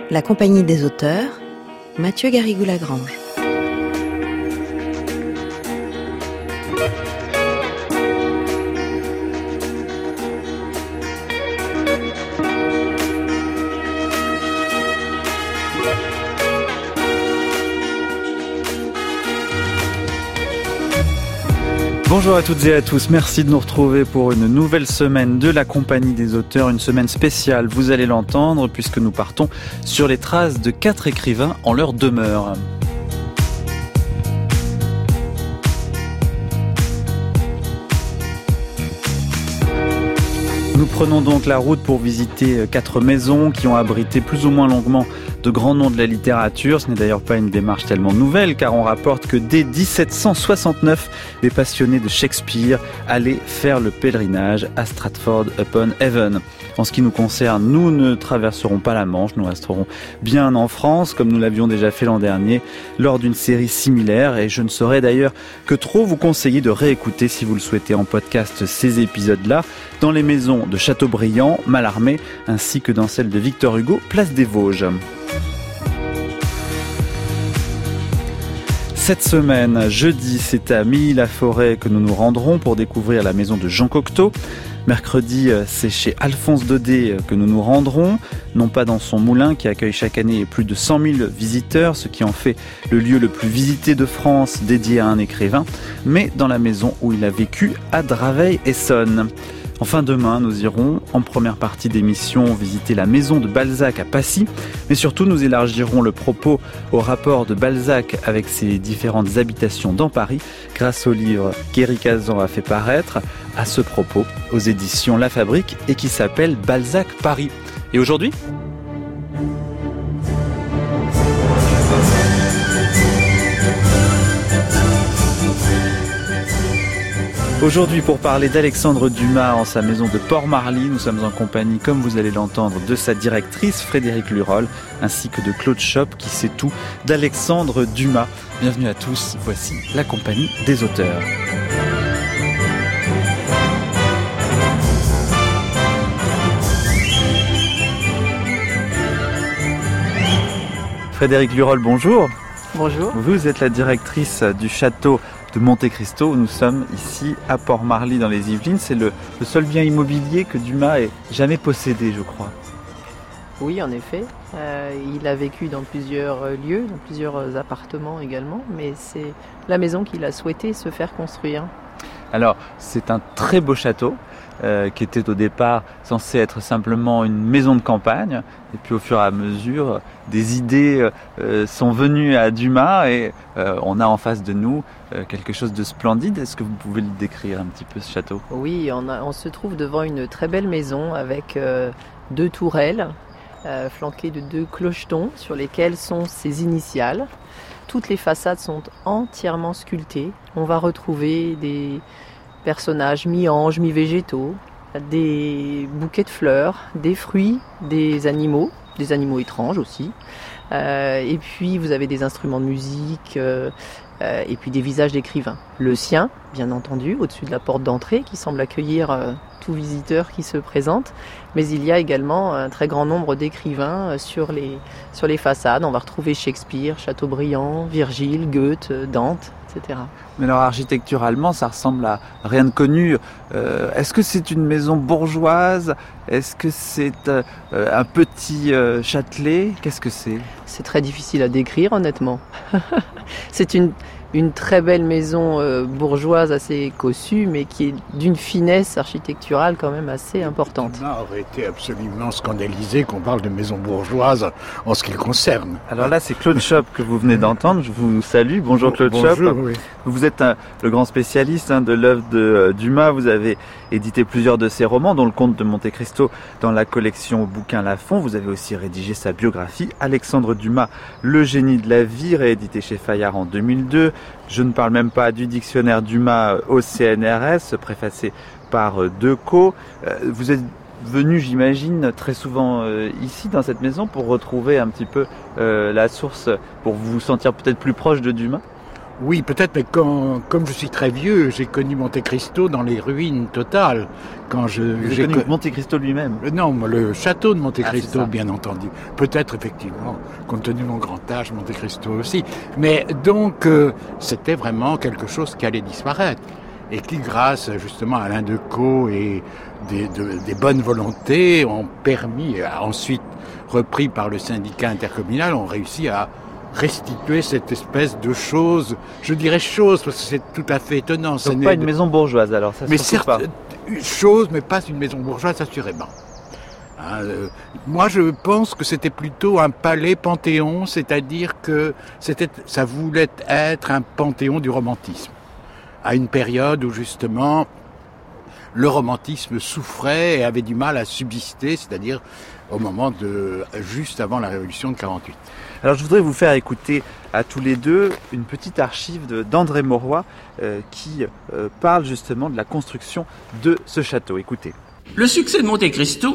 La Compagnie des auteurs, Mathieu Garrigou-Lagrange. Bonjour à toutes et à tous, merci de nous retrouver pour une nouvelle semaine de la Compagnie des auteurs, une semaine spéciale, vous allez l'entendre, puisque nous partons sur les traces de 4 écrivains en leur demeure. Nous prenons donc la route pour visiter 4 maisons qui ont abrité plus ou moins longuement de grands noms de la littérature. Ce n'est d'ailleurs pas une démarche tellement nouvelle, car on rapporte que dès 1769, des passionnés de Shakespeare allaient faire le pèlerinage à Stratford-upon-Avon. En ce qui nous concerne, nous ne traverserons pas la Manche, nous resterons bien en France, comme nous l'avions déjà fait l'an dernier, lors d'une série similaire, et je ne saurais d'ailleurs que trop vous conseiller de réécouter, si vous le souhaitez, en podcast ces épisodes-là, dans les maisons de Châteaubriand, Mallarmé, ainsi que dans celle de Victor Hugo, place des Vosges. Cette semaine, jeudi, c'est à Milly-la-Forêt que nous nous rendrons pour découvrir la maison de Jean Cocteau. Mercredi, c'est chez Alphonse Daudet que nous nous rendrons, non pas dans son moulin qui accueille chaque année plus de 100 000 visiteurs, ce qui en fait le lieu le plus visité de France dédié à un écrivain, mais dans la maison où il a vécu à Draveil-Essonnes. Enfin, demain, nous irons, en première partie d'émission, visiter la maison de Balzac à Passy. Mais surtout, nous élargirons le propos au rapport de Balzac avec ses différentes habitations dans Paris, grâce au livre qu'Éric Hazan a fait paraître à ce propos aux éditions La Fabrique et qui s'appelle Balzac Paris. Et aujourd'hui ? Aujourd'hui, pour parler d'Alexandre Dumas en sa maison de Port-Marly, nous sommes en compagnie, comme vous allez l'entendre, de sa directrice Frédérique Lurol, ainsi que de Claude Schopp, qui sait tout d'Alexandre Dumas. Bienvenue à tous, voici la Compagnie des auteurs. Frédérique Lurol, bonjour. Bonjour. Vous êtes la directrice du château de Monte Cristo. Nous sommes ici à Port-Marly dans les Yvelines. C'est le seul bien immobilier que Dumas ait jamais possédé, je crois. Oui, en effet. Il a vécu dans plusieurs lieux, dans plusieurs appartements également, mais c'est la maison qu'il a souhaité se faire construire. Alors, c'est un très beau château qui était au départ censé être simplement une maison de campagne. Et puis au fur et à mesure, des idées sont venues à Dumas et on a en face de nous quelque chose de splendide. Est-ce que vous pouvez le décrire un petit peu, ce château ? Oui, on se trouve devant une très belle maison avec 2 tourelles flanquées de 2 clochetons sur lesquels sont ses initiales. Toutes les façades sont entièrement sculptées. On va retrouver des personnages mi-anges, mi-végétaux, des bouquets de fleurs, des fruits, des animaux étranges aussi. Et puis vous avez des instruments de musique et puis des visages d'écrivains. Le sien, bien entendu, au-dessus de la porte d'entrée qui semble accueillir tout visiteur qui se présente. Mais il y a également un très grand nombre d'écrivains sur les façades. On va retrouver Shakespeare, Chateaubriand, Virgile, Goethe, Dante, etc. Mais alors architecturalement, ça ressemble à rien de connu. Est-ce que c'est une maison bourgeoise ? Est-ce que c'est un petit châtelet ? Qu'est-ce que c'est ? C'est très difficile à décrire, honnêtement. C'est une très belle maison bourgeoise assez cossue, mais qui est d'une finesse architecturale quand même assez importante. Dumas aurait été absolument scandalisé qu'on parle de maison bourgeoise en ce qui le concerne. Alors là, c'est Claude Schopp que vous venez d'entendre. Je vous salue. Bonjour Claude Schopp. Oui. Vous êtes le grand spécialiste de l'œuvre de Dumas. Vous avez édité plusieurs de ses romans, dont Le Comte de Monte Cristo dans la collection Bouquins Lafon. Vous avez aussi rédigé sa biographie, Alexandre Dumas, Le génie de la vie, réédité chez Fayard en 2002. Je ne parle même pas du dictionnaire Dumas au CNRS, préfacé par Decaux. Vous êtes venu, j'imagine, très souvent ici, dans cette maison, pour retrouver un petit peu la source, pour vous sentir peut-être plus proche de Dumas ? Oui, peut-être, mais comme je suis très vieux, j'ai connu Monte Cristo dans les ruines totales. J'ai connu Monte Cristo lui-même. Non, le château de Monte Cristo, c'est ça. bien entendu. Peut-être, effectivement, compte tenu de mon grand âge, Monte Cristo aussi. Mais donc, c'était vraiment quelque chose qui allait disparaître. Et qui, grâce justement à Alain Decaux et des bonnes volontés, ont permis, ensuite repris par le syndicat intercommunal, ont réussi à restituer cette espèce de chose, je dirais chose, parce que c'est tout à fait étonnant. Donc pas une maison bourgeoise, alors, ça mais surtout certes, pas. Une chose, mais pas une maison bourgeoise, assurément. Moi, je pense que c'était plutôt un palais panthéon, c'est-à-dire que ça voulait être un panthéon du romantisme, à une période où justement le romantisme souffrait et avait du mal à subsister, c'est-à-dire au moment juste avant la Révolution de 48. Alors je voudrais vous faire écouter à tous les deux une petite archive d'André Mauroy qui parle justement de la construction de ce château. Écoutez. Le succès de Monte Cristo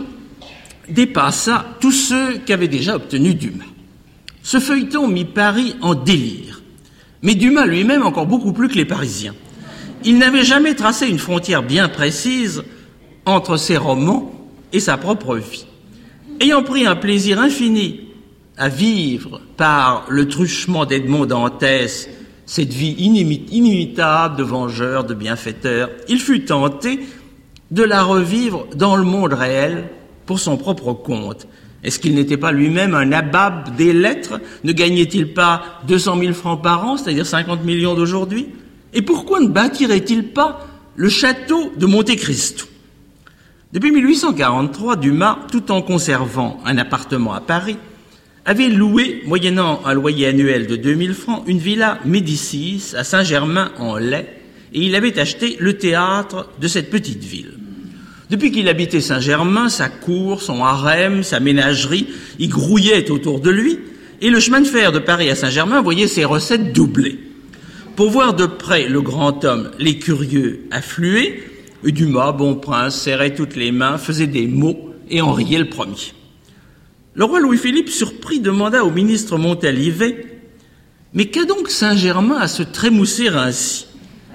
dépassa tous ceux qu'avait déjà obtenu Dumas. Ce feuilleton mit Paris en délire, mais Dumas lui-même encore beaucoup plus que les Parisiens. Il n'avait jamais tracé une frontière bien précise entre ses romans et sa propre vie. Ayant pris un plaisir infini à vivre par le truchement d'Edmond Dantès cette vie inimitable de vengeur, de bienfaiteur, il fut tenté de la revivre dans le monde réel pour son propre compte. Est-ce qu'il n'était pas lui-même un nabab des lettres? Ne gagnait-il pas 200 000 francs par an, c'est-à-dire 50 millions d'aujourd'hui? Et pourquoi ne bâtirait-il pas le château de Monte Cristo? Depuis 1843, Dumas, tout en conservant un appartement à Paris, avait loué, moyennant un loyer annuel de 2000 francs, une villa Médicis à Saint-Germain-en-Laye, et il avait acheté le théâtre de cette petite ville. Depuis qu'il habitait Saint-Germain, sa cour, son harem, sa ménagerie y grouillaient autour de lui, et le chemin de fer de Paris à Saint-Germain voyait ses recettes doubler. Pour voir de près le grand homme, les curieux affluaient, et Dumas, bon prince, serrait toutes les mains, faisait des mots et en riait le premier. Le roi Louis-Philippe, surpris, demanda au ministre Montalivet « Mais qu'a donc Saint-Germain à se trémousser ainsi ?»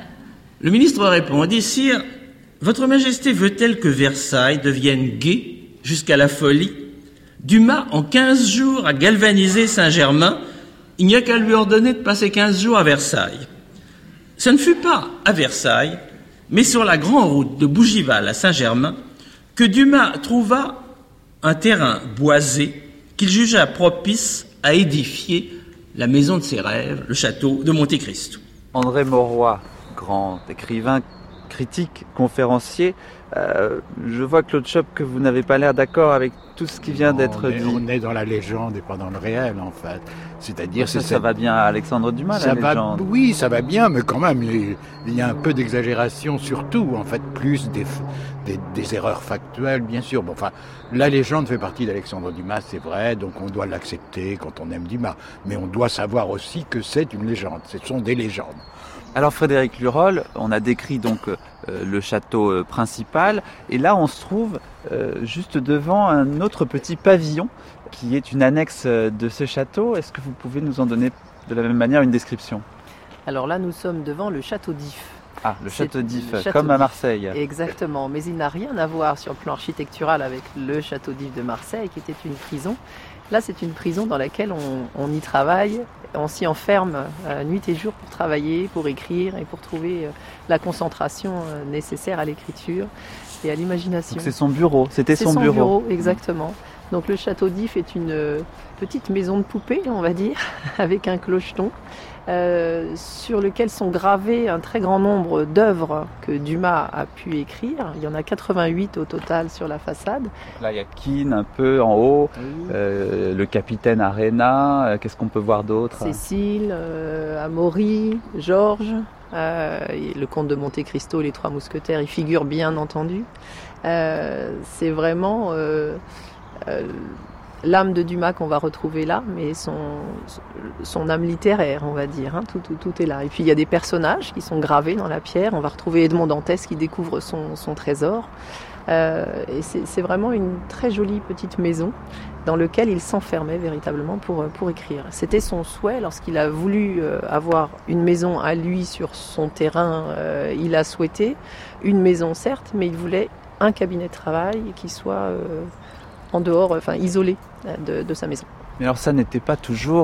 Le ministre répondit « Sire, votre Majesté veut-elle que Versailles devienne gai jusqu'à la folie ? Dumas, en 15 jours, a galvanisé Saint-Germain. Il n'y a qu'à lui ordonner de passer 15 jours à Versailles. » Ce ne fut pas à Versailles, mais sur la grande route de Bougival à Saint-Germain, que Dumas trouva un terrain boisé qu'il jugea propice à édifier la maison de ses rêves, le château de Monte Cristo. André Mauroy, grand écrivain, critique, conférencier. Je vois, Claude Chope, que vous n'avez pas l'air d'accord avec tout ce qui vient d'être dit. On est dans la légende et pas dans le réel, en fait. C'est-à-dire, ça va bien à Alexandre Dumas, la légende. Oui, ça va bien, mais quand même, il y a un peu d'exagération surtout, en fait, plus des erreurs factuelles, bien sûr. Bon, enfin, la légende fait partie d'Alexandre Dumas, c'est vrai, donc on doit l'accepter quand on aime Dumas. Mais on doit savoir aussi que c'est une légende, ce sont des légendes. Alors Frédéric Lurol, on a décrit donc le château principal, et là on se trouve juste devant un autre petit pavillon qui est une annexe de ce château. Est-ce que vous pouvez nous en donner de la même manière une description ? Alors là, nous sommes devant le château d'If. Ah, le château d'If, château comme à d'If. Marseille. Exactement, mais il n'a rien à voir sur le plan architectural avec le château d'If de Marseille, qui était une prison. Là, c'est une prison dans laquelle on y travaille, on s'y enferme nuit et jour pour travailler, pour écrire et pour trouver la concentration nécessaire à l'écriture et à l'imagination. Donc c'est son bureau, c'était son bureau. C'est son bureau, exactement. Donc le château d'If est une petite maison de poupée, on va dire, avec un clocheton, sur lequel sont gravés un très grand nombre d'œuvres que Dumas a pu écrire. Il y en a 88 au total sur la façade. Là, il y a Keane un peu en haut, le capitaine Arena, qu'est-ce qu'on peut voir d'autre ? Cécile, Amaury, Georges, le comte de Monte Cristo, les trois mousquetaires, y figurent bien entendu. C'est vraiment l'âme de Dumas qu'on va retrouver là, mais son âme littéraire, on va dire, hein, tout est là. Et puis il y a des personnages qui sont gravés dans la pierre. On va retrouver Edmond Dantès qui découvre son trésor. Et c'est vraiment une très jolie petite maison dans laquelle il s'enfermait véritablement pour écrire. C'était son souhait lorsqu'il a voulu avoir une maison à lui sur son terrain. Il a souhaité une maison certes, mais il voulait un cabinet de travail qui soit en dehors, isolé de sa maison. Mais alors ça n'était pas toujours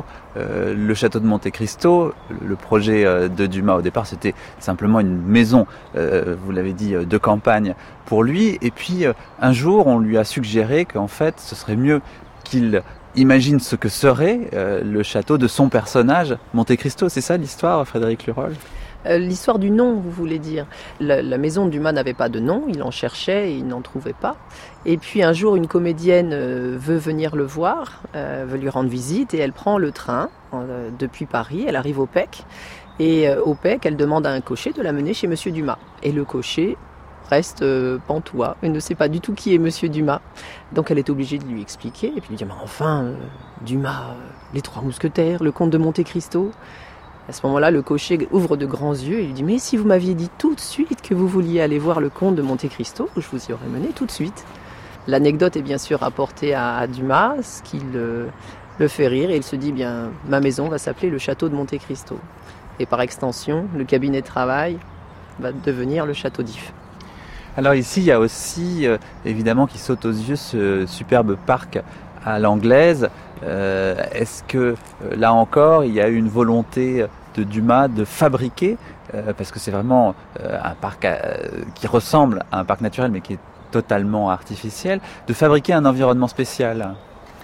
le château de Monte Cristo. Le projet de Dumas au départ, c'était simplement une maison, vous l'avez dit, de campagne pour lui. Et puis un jour, on lui a suggéré qu'en fait, ce serait mieux qu'il imagine ce que serait le château de son personnage, Monte Cristo. C'est ça l'histoire, Frédéric Lurol ? L'histoire du nom, vous voulez dire. La maison de Dumas n'avait pas de nom, il en cherchait et il n'en trouvait pas. Et puis un jour, une comédienne veut venir le voir, veut lui rendre visite et elle prend le train depuis Paris, elle arrive au PEC. Et au PEC, elle demande à un cocher de la mener chez Monsieur Dumas. Et le cocher reste pantois, il ne sait pas du tout qui est Monsieur Dumas. Donc elle est obligée de lui expliquer et puis lui dire « Mais enfin, Dumas, les Trois Mousquetaires, le comte de Monte Cristo ». À ce moment-là, le cocher ouvre de grands yeux et lui dit « Mais si vous m'aviez dit tout de suite que vous vouliez aller voir le comte de Monte Cristo, je vous y aurais mené tout de suite. » L'anecdote est bien sûr rapportée à Dumas, ce qui le fait rire et il se dit « Bien, ma maison va s'appeler le château de Monte Cristo. » Et par extension, le cabinet de travail va devenir le château d'If. Alors ici, il y a aussi, évidemment, qui saute aux yeux ce superbe parc à l'anglaise. Est-ce que, là encore, il y a eu une volonté de Dumas de fabriquer, parce que c'est vraiment un parc qui ressemble à un parc naturel, mais qui est totalement artificiel, de fabriquer un environnement spécial ?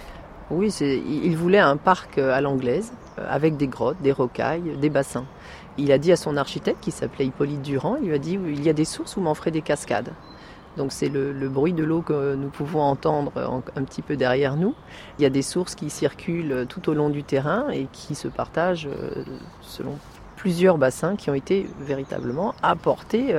Oui, il voulait un parc à l'anglaise, avec des grottes, des rocailles, des bassins. Il a dit à son architecte, qui s'appelait Hippolyte Durand, il lui a dit « Il y a des sources où m'en ferait des cascades ». Donc c'est le bruit de l'eau que nous pouvons entendre un petit peu derrière nous. Il y a des sources qui circulent tout au long du terrain et qui se partagent selon plusieurs bassins qui ont été véritablement apportés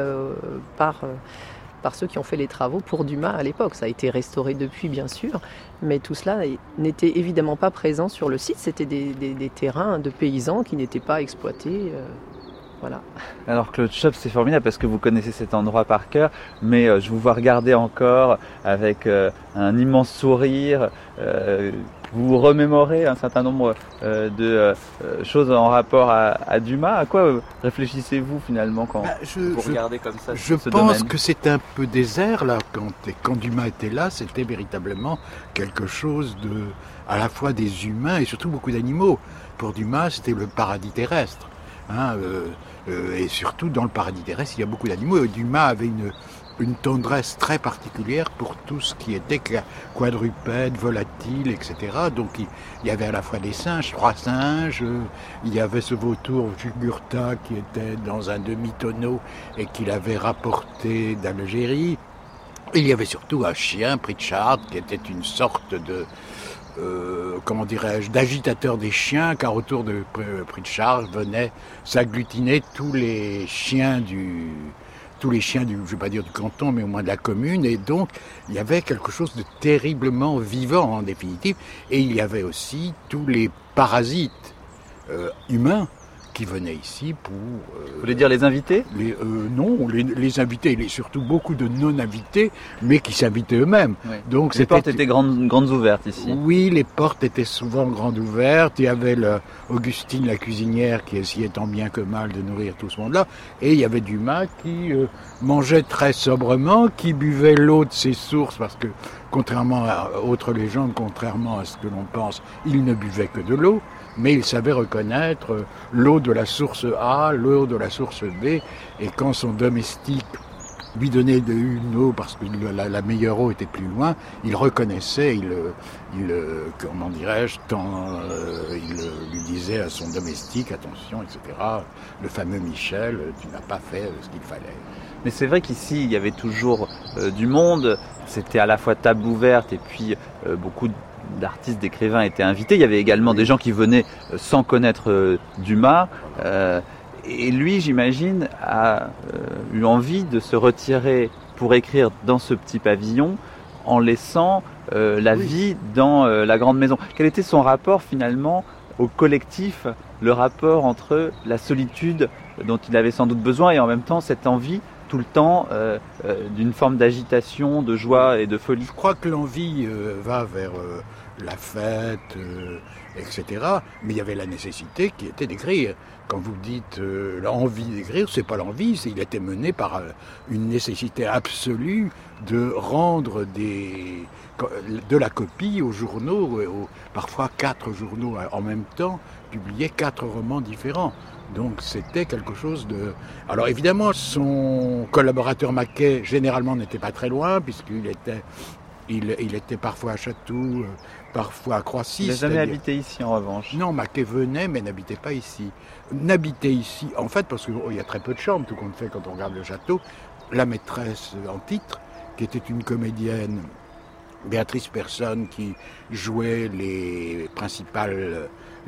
par ceux qui ont fait les travaux pour Dumas à l'époque. Ça a été restauré depuis, bien sûr, mais tout cela n'était évidemment pas présent sur le site. C'était des terrains de paysans qui n'étaient pas exploités. Voilà. Alors Claude Schopp, c'est formidable parce que vous connaissez cet endroit par cœur, mais je vous vois regarder encore avec un immense sourire. Vous remémorez un certain nombre de choses en rapport à Dumas. À quoi réfléchissez-vous finalement quand vous regardez comme ça ce domaine ? Je pense que c'est un peu désert là. Quand Dumas était là, c'était véritablement quelque chose à la fois des humains et surtout beaucoup d'animaux. Pour Dumas, c'était le paradis terrestre. Et surtout dans le paradis terrestre, il y a beaucoup d'animaux. Dumas avait une tendresse très particulière pour tout ce qui était quadrupède, volatile, etc. Donc il y avait à la fois des singes, 3 singes, il y avait ce vautour Jugurtha qui était dans un demi-tonneau et qu'il avait rapporté d'Algérie. Il y avait surtout un chien, Pritchard, qui était une sorte de... d'agitateur des chiens, car autour de Pritchard venaient s'agglutiner tous les chiens du, je ne vais pas dire du canton, mais au moins de la commune, et donc il y avait quelque chose de terriblement vivant en définitive, et il y avait aussi tous les parasites humains qui venaient ici pour... Vous voulez dire les invités ? Non, les invités, il y a surtout beaucoup de non-invités, mais qui s'invitaient eux-mêmes. Oui. Donc, les portes étaient grandes ouvertes ici. Oui, les portes étaient souvent grandes ouvertes. Il y avait Augustine, la cuisinière, qui essayait tant bien que mal de nourrir tout ce monde-là. Et il y avait Dumas qui mangeait très sobrement, qui buvait l'eau de ses sources, parce que, contrairement à autres légendes, contrairement à ce que l'on pense, il ne buvait que de l'eau. Mais il savait reconnaître l'eau de la source A, l'eau de la source B, et quand son domestique lui donnait une eau parce que la meilleure eau était plus loin, il reconnaissait, il lui disait à son domestique, attention, etc., le fameux Michel, tu n'as pas fait ce qu'il fallait. Mais c'est vrai qu'ici, il y avait toujours du monde, c'était à la fois table ouverte et puis beaucoup d'artistes, d'écrivains étaient invités. Il y avait également des gens qui venaient sans connaître Dumas. Et lui, j'imagine, a eu envie de se retirer pour écrire dans ce petit pavillon en laissant la vie dans la grande maison. Quel était son rapport finalement au collectif, le rapport entre la solitude dont il avait sans doute besoin et en même temps cette envie tout le temps d'une forme d'agitation, de joie et de folie. Je crois que l'envie va vers la fête, etc. Mais il y avait la nécessité qui était d'écrire. Quand vous dites l'envie d'écrire, c'est pas l'envie, il était mené par une nécessité absolue de rendre de la copie aux journaux, parfois 4 journaux en même temps, publiaient 4 romans différents. Donc c'était quelque chose de... Alors évidemment, son collaborateur Maquet, généralement, n'était pas très loin, puisqu'il était parfois à Chatou, parfois à Croissy. Il n'a jamais habité ici, en revanche. Non, Maquet venait, mais n'habitait pas ici. N'habitait ici, en fait, parce qu'il y a très peu de chambres, tout compte fait, quand on regarde le château. La maîtresse en titre, qui était une comédienne, Béatrice Personne, qui jouait les principales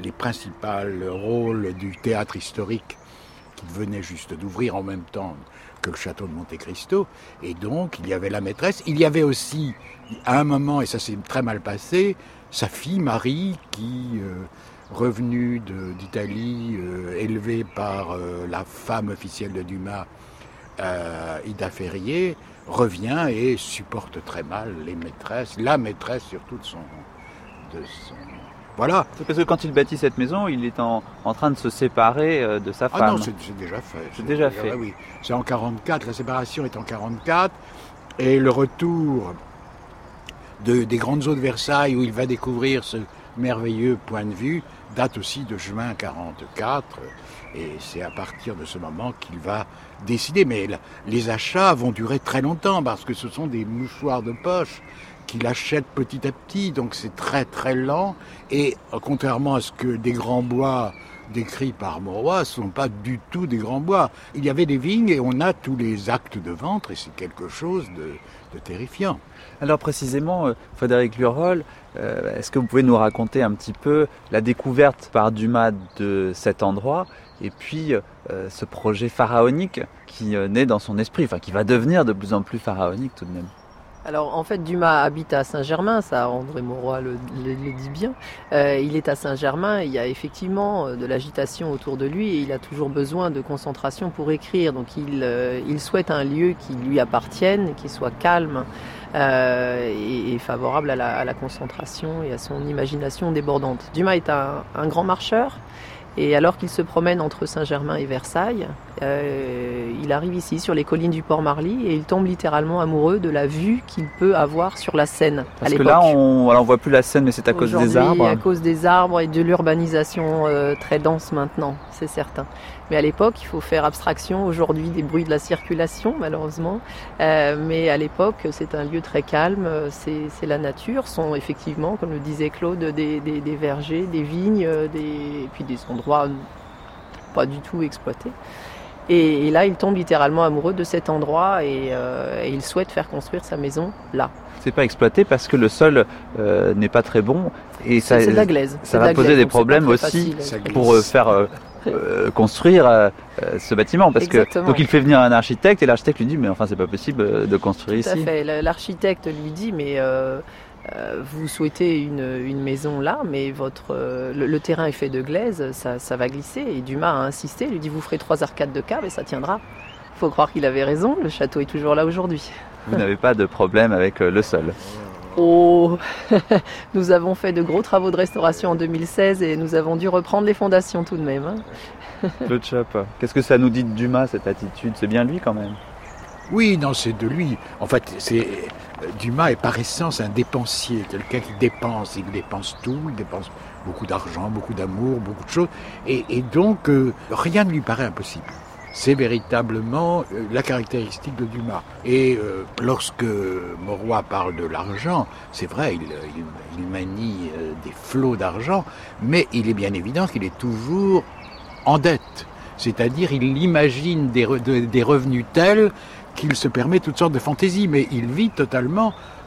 rôles du théâtre historique qui venait juste d'ouvrir en même temps que le château de Monte Cristo. Et donc, il y avait la maîtresse. Il y avait aussi, à un moment, et ça s'est très mal passé, sa fille Marie, qui, revenue d'Italie, élevée par la femme officielle de Dumas, Ida Ferrier, revient et supporte très mal la maîtresse surtout de son... Voilà. C'est parce que quand il bâtit cette maison, il est en train de se séparer de sa femme. Ah non, c'est déjà fait. C'est déjà fait. Oui. C'est en 44, la séparation est en 44, et le retour des grandes eaux de Versailles, où il va découvrir ce merveilleux point de vue, date aussi de juin 44, et c'est à partir de ce moment qu'il va décider. Mais les achats vont durer très longtemps, parce que ce sont des mouchoirs de poche qu'il achète petit à petit, donc c'est très très lent, et contrairement à ce que des grands bois décrits par Mauroy, ne sont pas du tout des grands bois. Il y avait des vignes et on a tous les actes de vente, et c'est quelque chose de terrifiant. Alors précisément, Frédéric Lurol, est-ce que vous pouvez nous raconter un petit peu la découverte par Dumas de cet endroit, et puis ce projet pharaonique qui naît dans son esprit, enfin qui va devenir de plus en plus pharaonique tout de même? Alors en fait, Dumas habite à Saint-Germain, ça André Mauroy le dit bien. Il est à Saint-Germain, il y a effectivement de l'agitation autour de lui et il a toujours besoin de concentration pour écrire. Donc il souhaite un lieu qui lui appartienne, qui soit calme et favorable à la concentration et à son imagination débordante. Dumas est un grand marcheur. Et alors qu'il se promène entre Saint-Germain et Versailles, il arrive ici sur les collines du Port-Marly et il tombe littéralement amoureux de la vue qu'il peut avoir sur la Seine. Parce que là, on voit plus la Seine, mais c'est à cause des arbres. À cause des arbres et de l'urbanisation très dense maintenant, c'est certain. Mais à l'époque, il faut faire abstraction aujourd'hui des bruits de la circulation, malheureusement. Mais à l'époque, c'est un lieu très calme, c'est la nature. Sont effectivement, comme le disait Claude, des vergers, des vignes, et puis des endroits pas du tout exploités. Et là, il tombe littéralement amoureux de cet endroit et il souhaite faire construire sa maison là. C'est pas exploité parce que le sol n'est pas très bon et c'est de la glaise. Ça va poser des problèmes aussi pour faire construire ce bâtiment parce que donc il fait venir un architecte et l'architecte lui dit mais enfin c'est pas possible de construire ici. Tout à fait. L'architecte lui dit mais vous souhaitez une maison là, mais le terrain est fait de glaise, ça va glisser. Et Dumas a insisté, il lui dit vous ferez 3 arcades de cave et ça tiendra. Il faut croire qu'il avait raison, le château est toujours là aujourd'hui. Vous n'avez pas de problème avec le sol? Oh, nous avons fait de gros travaux de restauration en 2016 et nous avons dû reprendre les fondations tout de même. Claude Chope, qu'est-ce que ça nous dit de Dumas cette attitude? C'est bien lui quand même. Oui, non, c'est de lui. En fait, Dumas est par essence un dépensier, quelqu'un qui dépense. Il dépense tout, il dépense beaucoup d'argent, beaucoup d'amour, beaucoup de choses. Et donc, rien ne lui paraît impossible. C'est véritablement la caractéristique de Dumas. Et lorsque Mauroy parle de l'argent, c'est vrai, il manie des flots d'argent, mais il est bien évident qu'il est toujours en dette. C'est-à-dire, il imagine des revenus tels qu'il se permet toutes sortes de fantaisies, mais il vit totalement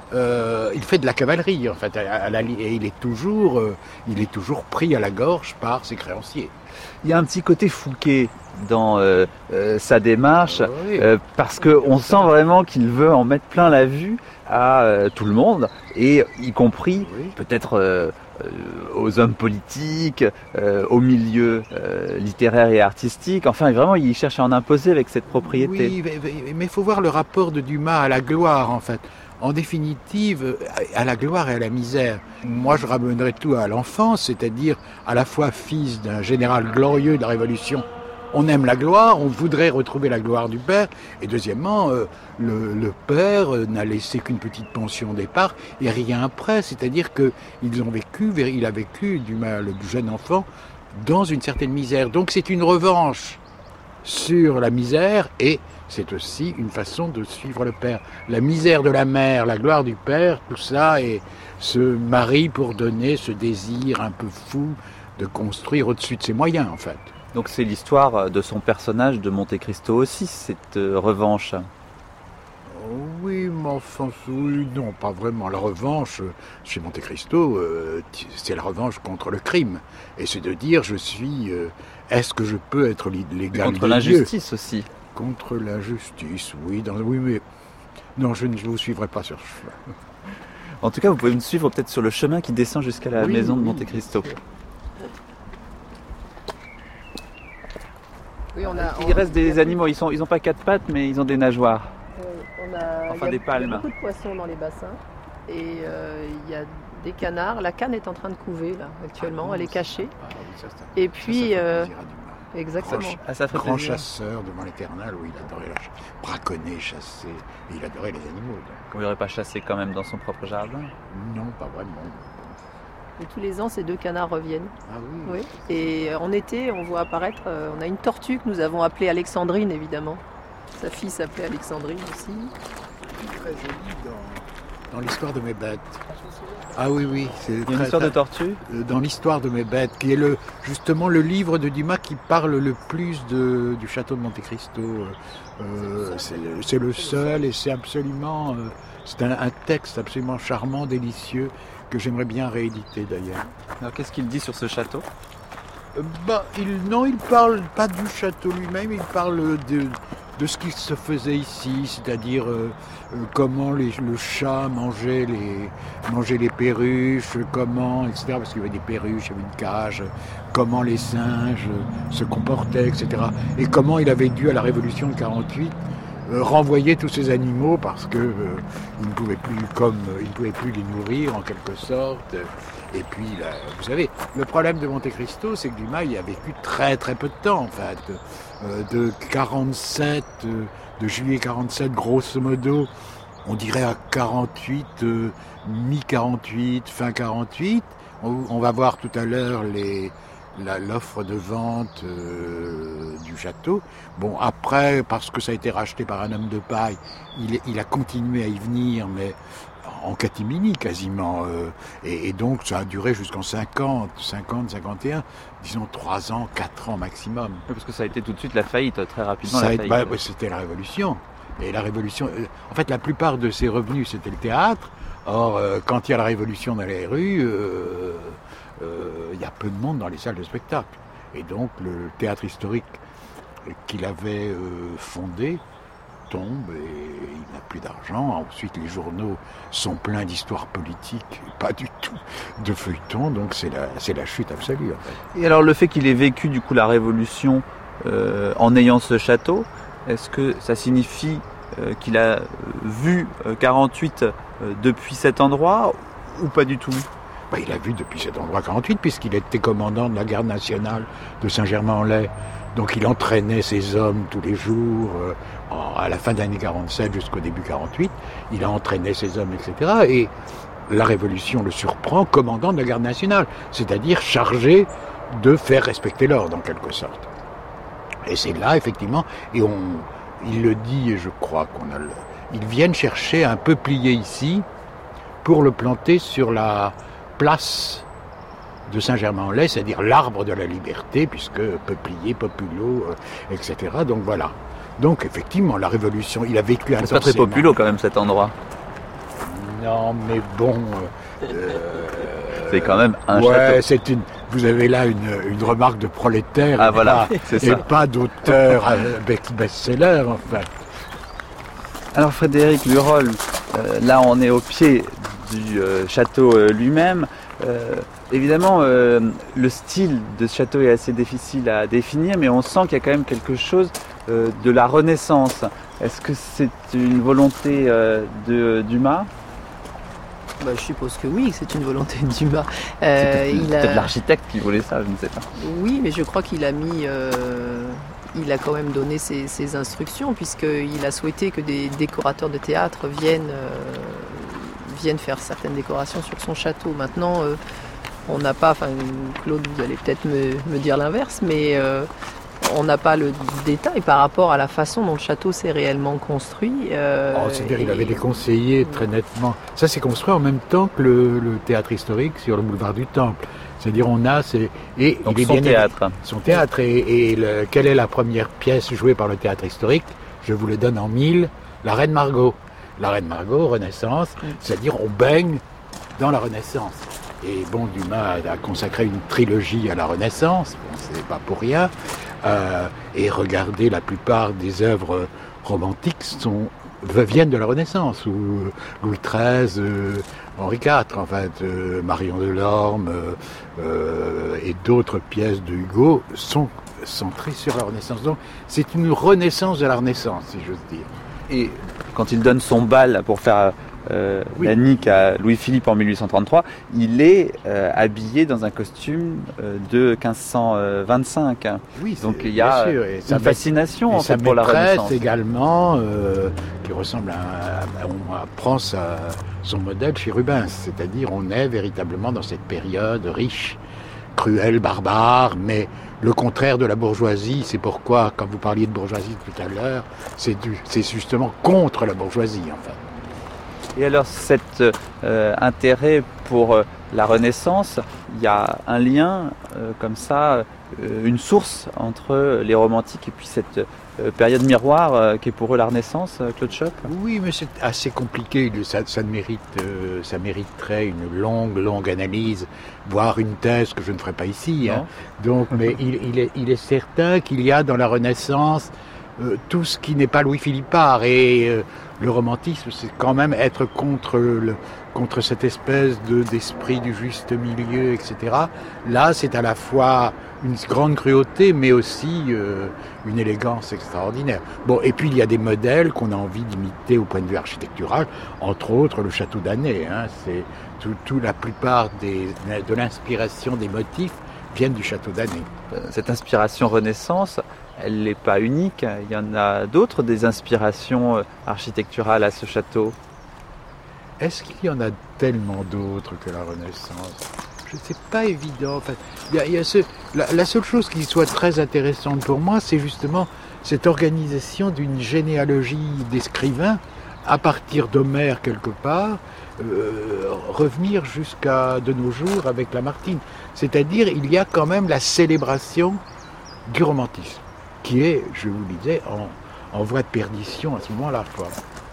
il fait de la cavalerie en fait, et il est toujours pris à la gorge par ses créanciers. Il y a un petit côté Fouquet dans sa démarche, Oui. parce qu'on sent vraiment qu'il veut en mettre plein la vue à tout le monde, et y compris Oui. peut-être aux hommes politiques, au milieu littéraire et artistique. Enfin, vraiment, il cherche à en imposer avec cette propriété. Oui, mais il faut voir le rapport de Dumas à la gloire, en fait. En définitive, à la gloire et à la misère. Moi, je ramènerais tout à l'enfance, c'est-à-dire à la fois fils d'un général glorieux de la Révolution. On aime la gloire, on voudrait retrouver la gloire du père. Et deuxièmement, le père n'a laissé qu'une petite pension au départ et rien après. C'est-à-dire il a vécu, Dumas, le jeune enfant, dans une certaine misère. Donc c'est une revanche sur la misère et c'est aussi une façon de suivre le père. La misère de la mère, la gloire du père, tout ça, et se marie pour donner ce désir un peu fou de construire au-dessus de ses moyens, en fait. Donc c'est l'histoire de son personnage de Monte Cristo aussi, cette revanche. Oui, mais enfin, oui, non, pas vraiment. La revanche, chez Monte Cristo, c'est la revanche contre le crime. Et c'est de dire, est-ce que je peux être l'égal Contre de l'injustice aussi. Contre l'injustice, oui. Oui, mais non, je ne vous suivrai pas sur ce chemin. En tout cas, vous pouvez me suivre peut-être sur le chemin qui descend jusqu'à la maison de Monte Cristo. Oui, Il reste des animaux, ils n'ont pas 4 pattes, mais ils ont des nageoires. Enfin, des palmes. Il y a beaucoup de poissons dans les bassins et il y a des canards. La canne est en train de couver là actuellement, elle est cachée. Ah, oui, ça, Et puis, ça fait plaisir à Dumas. exactement. Ça fait Grand plaisir. chasseur devant l'éternel, où il adorait braconner, chasser, et il adorait les animaux. Donc. Vous n'aurez pas chassé quand même dans son propre jardin? Non, pas vraiment. Et tous les ans, ces 2 canards reviennent. Ah oui. Oui. Et en été, on voit apparaître, on a une tortue que nous avons appelée Alexandrine évidemment. Sa fille s'appelait Alexandrine aussi. Très joli dans l'histoire de mes bêtes. Ah oui, c'est Il y a une histoire de tortue? dans l'histoire de mes bêtes, qui est justement le livre de Dumas qui parle le plus du château de Monte Cristo. C'est le seul et c'est absolument, c'est un texte absolument charmant, délicieux, que j'aimerais bien rééditer d'ailleurs. Alors qu'est-ce qu'il dit sur ce château? Il parle pas du château lui-même, il parle de ce qui se faisait ici, c'est-à-dire comment le chat mangeait les perruches, comment, etc., parce qu'il y avait des perruches, il y avait une cage, comment les singes se comportaient, etc., et comment il avait dû, à la Révolution de 48, renvoyer tous ces animaux parce que il ne pouvait plus les nourrir en quelque sorte. Et puis, là, vous savez, le problème de Monte Cristo, c'est que Dumas y a vécu très très peu de temps, en fait. De 47, de juillet 47, grosso modo, on dirait à 48, mi-48, fin 48. On va voir tout à l'heure l'offre de vente du château. Bon, après, parce que ça a été racheté par un homme de paille, il a continué à y venir, mais en catimini quasiment. Et donc, ça a duré jusqu'en 50, 51, disons 3 ans, 4 ans maximum. Oui, parce que ça a été tout de suite la faillite, très rapidement Ça la a faillite. été, c'était la Révolution. Et la Révolution, en fait, la plupart de ses revenus, c'était le théâtre. Or, quand il y a la Révolution dans les rues, il y a peu de monde dans les salles de spectacle. Et donc, le théâtre historique qu'il avait fondé tombe et il n'a plus d'argent. Ensuite, les journaux sont pleins d'histoires politiques, pas du tout de feuilletons. Donc, c'est la chute absolue, en fait. Et alors, le fait qu'il ait vécu du coup la Révolution en ayant ce château, est-ce que ça signifie qu'il a vu 48 depuis cet endroit ou pas du tout? Il a vu depuis cet endroit 48, puisqu'il était commandant de la garde nationale de Saint-Germain-en-Laye. Donc il entraînait ses hommes tous les jours, à la fin de l'année 47 jusqu'au début 48. Il a entraîné ses hommes, etc. Et la Révolution le surprend commandant de la garde nationale, c'est-à-dire chargé de faire respecter l'ordre, en quelque sorte. Et c'est là, effectivement, il le dit, et je crois ils viennent chercher un peuplier ici pour le planter sur la place de Saint-Germain-en-Laye, c'est-à-dire l'arbre de la liberté, puisque peuplier, populo, etc. Donc voilà. Donc effectivement, la Révolution, il a vécu intensément. C'est pas très populo quand même cet endroit. Non, mais bon... c'est quand même un ouais, château. vous avez là une remarque de prolétaire Ah voilà, c'est ça. Et pas d'auteur best-seller, enfin. Alors Frédéric Lurol, là on est au pied du château lui-même. Évidemment, le style de ce château est assez difficile à définir, mais on sent qu'il y a quand même quelque chose de la Renaissance. Est-ce que c'est une volonté de Dumas ? Je suppose que oui, c'est une volonté de Dumas. C'est peut-être l'architecte qui voulait ça, je ne sais pas. Oui, mais je crois qu'il a mis... il a quand même donné ses instructions, puisqu'il a souhaité que des décorateurs de théâtre viennent faire certaines décorations sur son château. Maintenant, on n'a pas... Claude, vous allez peut-être me dire l'inverse, mais... on n'a pas le détail par rapport à la façon dont le château s'est réellement construit. C'est-à-dire qu'il avait des conseillers très nettement. Ça s'est construit en même temps que le théâtre historique sur le boulevard du Temple. C'est-à-dire on a... Donc son théâtre. Son théâtre. Quelle est la première pièce jouée par le théâtre historique ? Je vous le donne en 1000, La Reine Margot. La Reine Margot, Renaissance, c'est-à-dire on baigne dans la Renaissance. Et bon, Dumas a consacré une trilogie à la Renaissance, bon, c'est pas pour rien. Et regardez, la plupart des œuvres romantiques viennent de la Renaissance, où Louis XIII, Henri IV, en fait, Marion Delorme et d'autres pièces de Hugo sont centrées sur la Renaissance. Donc c'est une renaissance de la Renaissance, si j'ose dire. Et quand il donne son bal pour faire la nique à Louis-Philippe en 1833, il est habillé dans un costume de 1525. Oui, donc il y a une fascination en fait pour la Renaissance. Également, qui ressemble on prend son modèle chez Rubens, c'est-à-dire on est véritablement dans cette période riche, cruelle, barbare, mais le contraire de la bourgeoisie. C'est pourquoi, quand vous parliez de bourgeoisie tout à l'heure, c'est justement contre la bourgeoisie, en fait. Et alors, cet intérêt pour la Renaissance, il y a un lien comme ça, une source entre les romantiques et puis cette période miroir qui est pour eux la Renaissance, Claude Chope ? Oui, mais c'est assez compliqué. Ça mériterait une longue analyse, voire une thèse que je ne ferai pas ici. Hein. Donc, mais il est certain qu'il y a dans la Renaissance tout ce qui n'est pas Louis-Philippard. Et le romantisme, c'est quand même être contre cette espèce d'esprit du juste milieu, etc. Là, c'est à la fois une grande cruauté, mais aussi une élégance extraordinaire. Bon, et puis il y a des modèles qu'on a envie d'imiter au point de vue architectural, entre autres le château d'Annay. Hein, c'est la plupart de l'inspiration des motifs viennent du château d'Annay. Cette inspiration Renaissance, elle n'est pas unique. Il y en a d'autres, des inspirations architecturales à ce château. Est-ce qu'il y en a tellement d'autres que la Renaissance ? C'est pas évident. Enfin, la seule chose qui soit très intéressante pour moi, c'est justement cette organisation d'une généalogie d'écrivains à partir d'Homère quelque part, revenir jusqu'à de nos jours avec Lamartine. C'est-à-dire, il y a quand même la célébration du romantisme, qui est, je vous le disais, en voie de perdition à ce moment-là, quoi.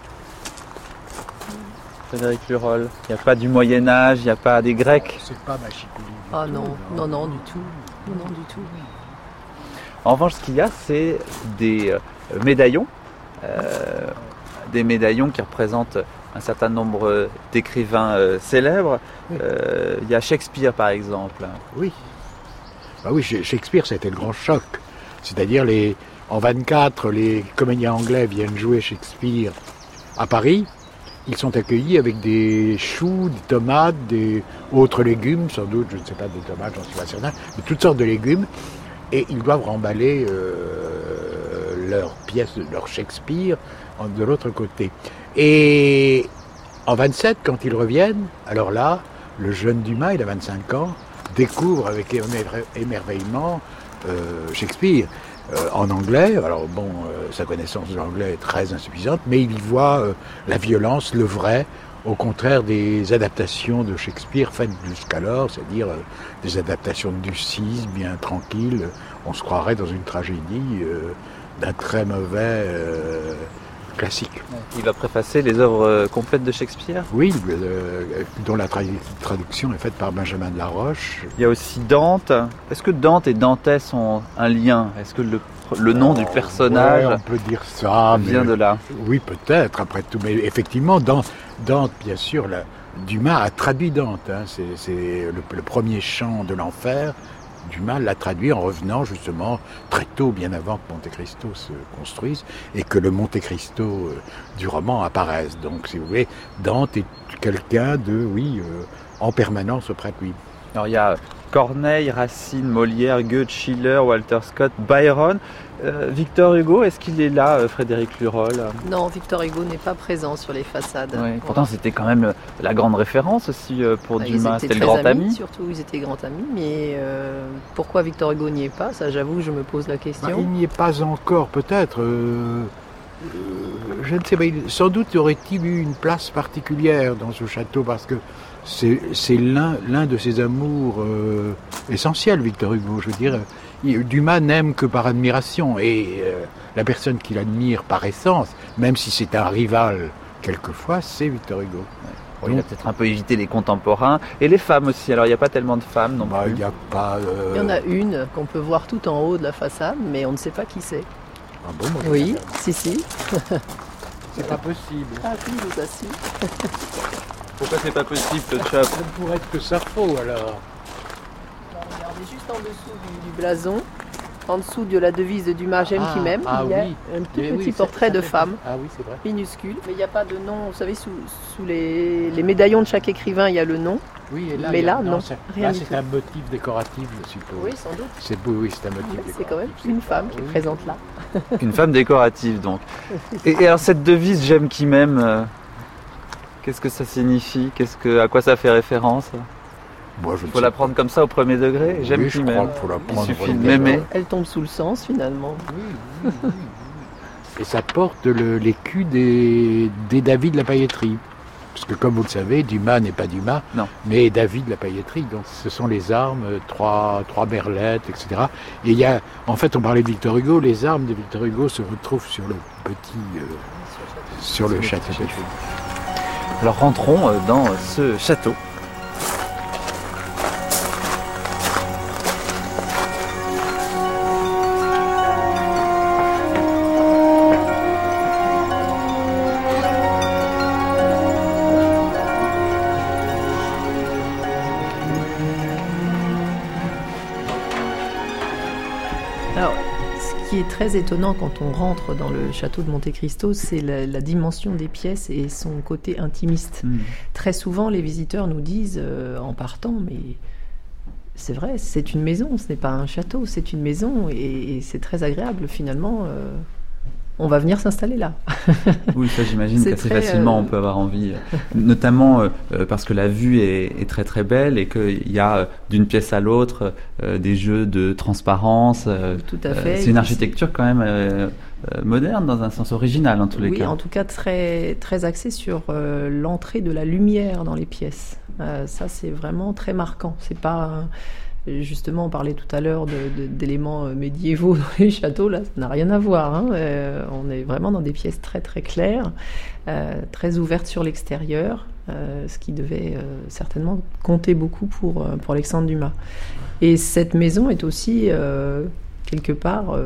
Frédéric Lurol, il n'y a pas du Moyen-Âge, il n'y a pas des Grecs. C'est pas Machicoulis. Ah non, du tout. Non, du tout. En revanche, ce qu'il y a, c'est des médaillons. Des médaillons qui représentent un certain nombre d'écrivains célèbres. Oui. Il y a Shakespeare, par exemple. Oui. Bah oui, Shakespeare, c'était le grand choc. C'est-à-dire, en 24, les comédiens anglais viennent jouer Shakespeare à Paris. Ils sont accueillis avec des choux, des tomates, des autres légumes, sans doute, je ne sais pas, des tomates, j'en suis pas certain, mais toutes sortes de légumes. Et ils doivent remballer leur pièce, leur Shakespeare de l'autre côté. Et en 27, quand ils reviennent, alors là, le jeune Dumas, il a 25 ans, découvre avec émerveillement Shakespeare. En anglais, alors bon, sa connaissance de l'anglais est très insuffisante, mais il y voit la violence, le vrai, au contraire des adaptations de Shakespeare faites jusqu'alors, c'est-à-dire des adaptations de Ducis, bien tranquilles, on se croirait dans une tragédie d'un très mauvais classique. Il va préfacer les œuvres complètes de Shakespeare. Oui, dont la traduction est faite par Benjamin de la Roche. Il y a aussi Dante. Est-ce que Dante et Dantès ont un lien? Est-ce que le nom du personnage on peut dire ça, vient de là? Oui, peut-être, après tout. Mais effectivement, Dante, bien sûr, Dumas a traduit Dante. C'est le premier chant de l'enfer. Dumas l'a traduit en revenant justement très tôt, bien avant que Monte Cristo se construise et que le Monte Cristo du roman apparaisse. Donc, si vous voulez, Dante est quelqu'un en permanence auprès de lui. Alors, il y a Corneille, Racine, Molière, Goethe, Schiller, Walter Scott, Byron. Victor Hugo, est-ce qu'il est là, Frédéric Lurol? Non, Victor Hugo n'est pas présent sur les façades. Oui, pourtant, c'était quand même la grande référence aussi pour Dumas. C'était le grand ami. Surtout, ils étaient grands amis. Mais pourquoi Victor Hugo n'y est pas? Ça, j'avoue, je me pose la question. Il n'y est pas encore, peut-être. Je ne sais pas. Sans doute aurait-il eu une place particulière dans ce château parce que c'est l'un de ses amours essentiels, Victor Hugo. Je veux dire, Dumas n'aime que par admiration et la personne qu'il admire par essence, même si c'est un rival quelquefois, c'est Victor Hugo. Ouais. Il a peut-être un peu évité les contemporains et les femmes aussi. Alors il n'y a pas tellement de femmes non plus. Il y en a une qu'on peut voir tout en haut de la façade, mais on ne sait pas qui c'est. Ah bon, oui, si. C'est pas possible. Ah oui, je vous assure. Pourquoi c'est pas possible, le Chop? Ça ne pourrait être que Sappho alors. Regardez juste en dessous du blason, en dessous de la devise de Dumas, j'aime qui m'aime, il y a un tout petit portrait de femme, c'est vrai. Minuscule, mais il n'y a pas de nom. Vous savez, sous les médaillons de chaque écrivain, il y a le nom. Oui, et là, mais là, non. Là, c'est un motif décoratif, je suppose. Oui, sans doute. C'est beau, oui, c'est un motif décoratif. C'est quand même une femme qui est présente là. Une femme décorative, donc. Et alors, cette devise, j'aime qui m'aime, qu'est-ce que ça signifie? À quoi ça fait référence? Il faut la prendre comme ça au premier degré. J'aime qui m'aime. Il suffit de m'aimer. Elle tombe sous le sens finalement. Oui. Et ça porte l'écu des David la pailletterie. Parce que comme vous le savez, Dumas n'est pas Dumas, mais David la pailletterie. Donc ce sont les armes, trois merlettes, etc. Et en fait, on parlait de Victor Hugo. Les armes de Victor Hugo se retrouvent sur le sur le château. Alors rentrons dans ce château. Alors, ce qui est très étonnant quand on rentre dans le château de Monte Cristo, c'est la dimension des pièces et son côté intimiste. Très souvent, les visiteurs nous disent, en partant, mais c'est vrai, c'est une maison, ce n'est pas un château, c'est une maison et c'est très agréable finalement. On va venir s'installer là. Oui, ça j'imagine qu'assez facilement on peut avoir envie, notamment parce que la vue est très très belle et qu'il y a d'une pièce à l'autre des jeux de transparence. Tout à fait. C'est une architecture quand même moderne dans un sens original en tous les cas. Oui, en tout cas très, très axée sur l'entrée de la lumière dans les pièces. Ça c'est vraiment très marquant. C'est pas... Justement, on parlait tout à l'heure d'éléments médiévaux dans les châteaux. Là, ça n'a rien à voir. Hein. On est vraiment dans des pièces très très claires, très ouvertes sur l'extérieur, ce qui devait certainement compter beaucoup pour Alexandre Dumas. Et cette maison est aussi quelque part...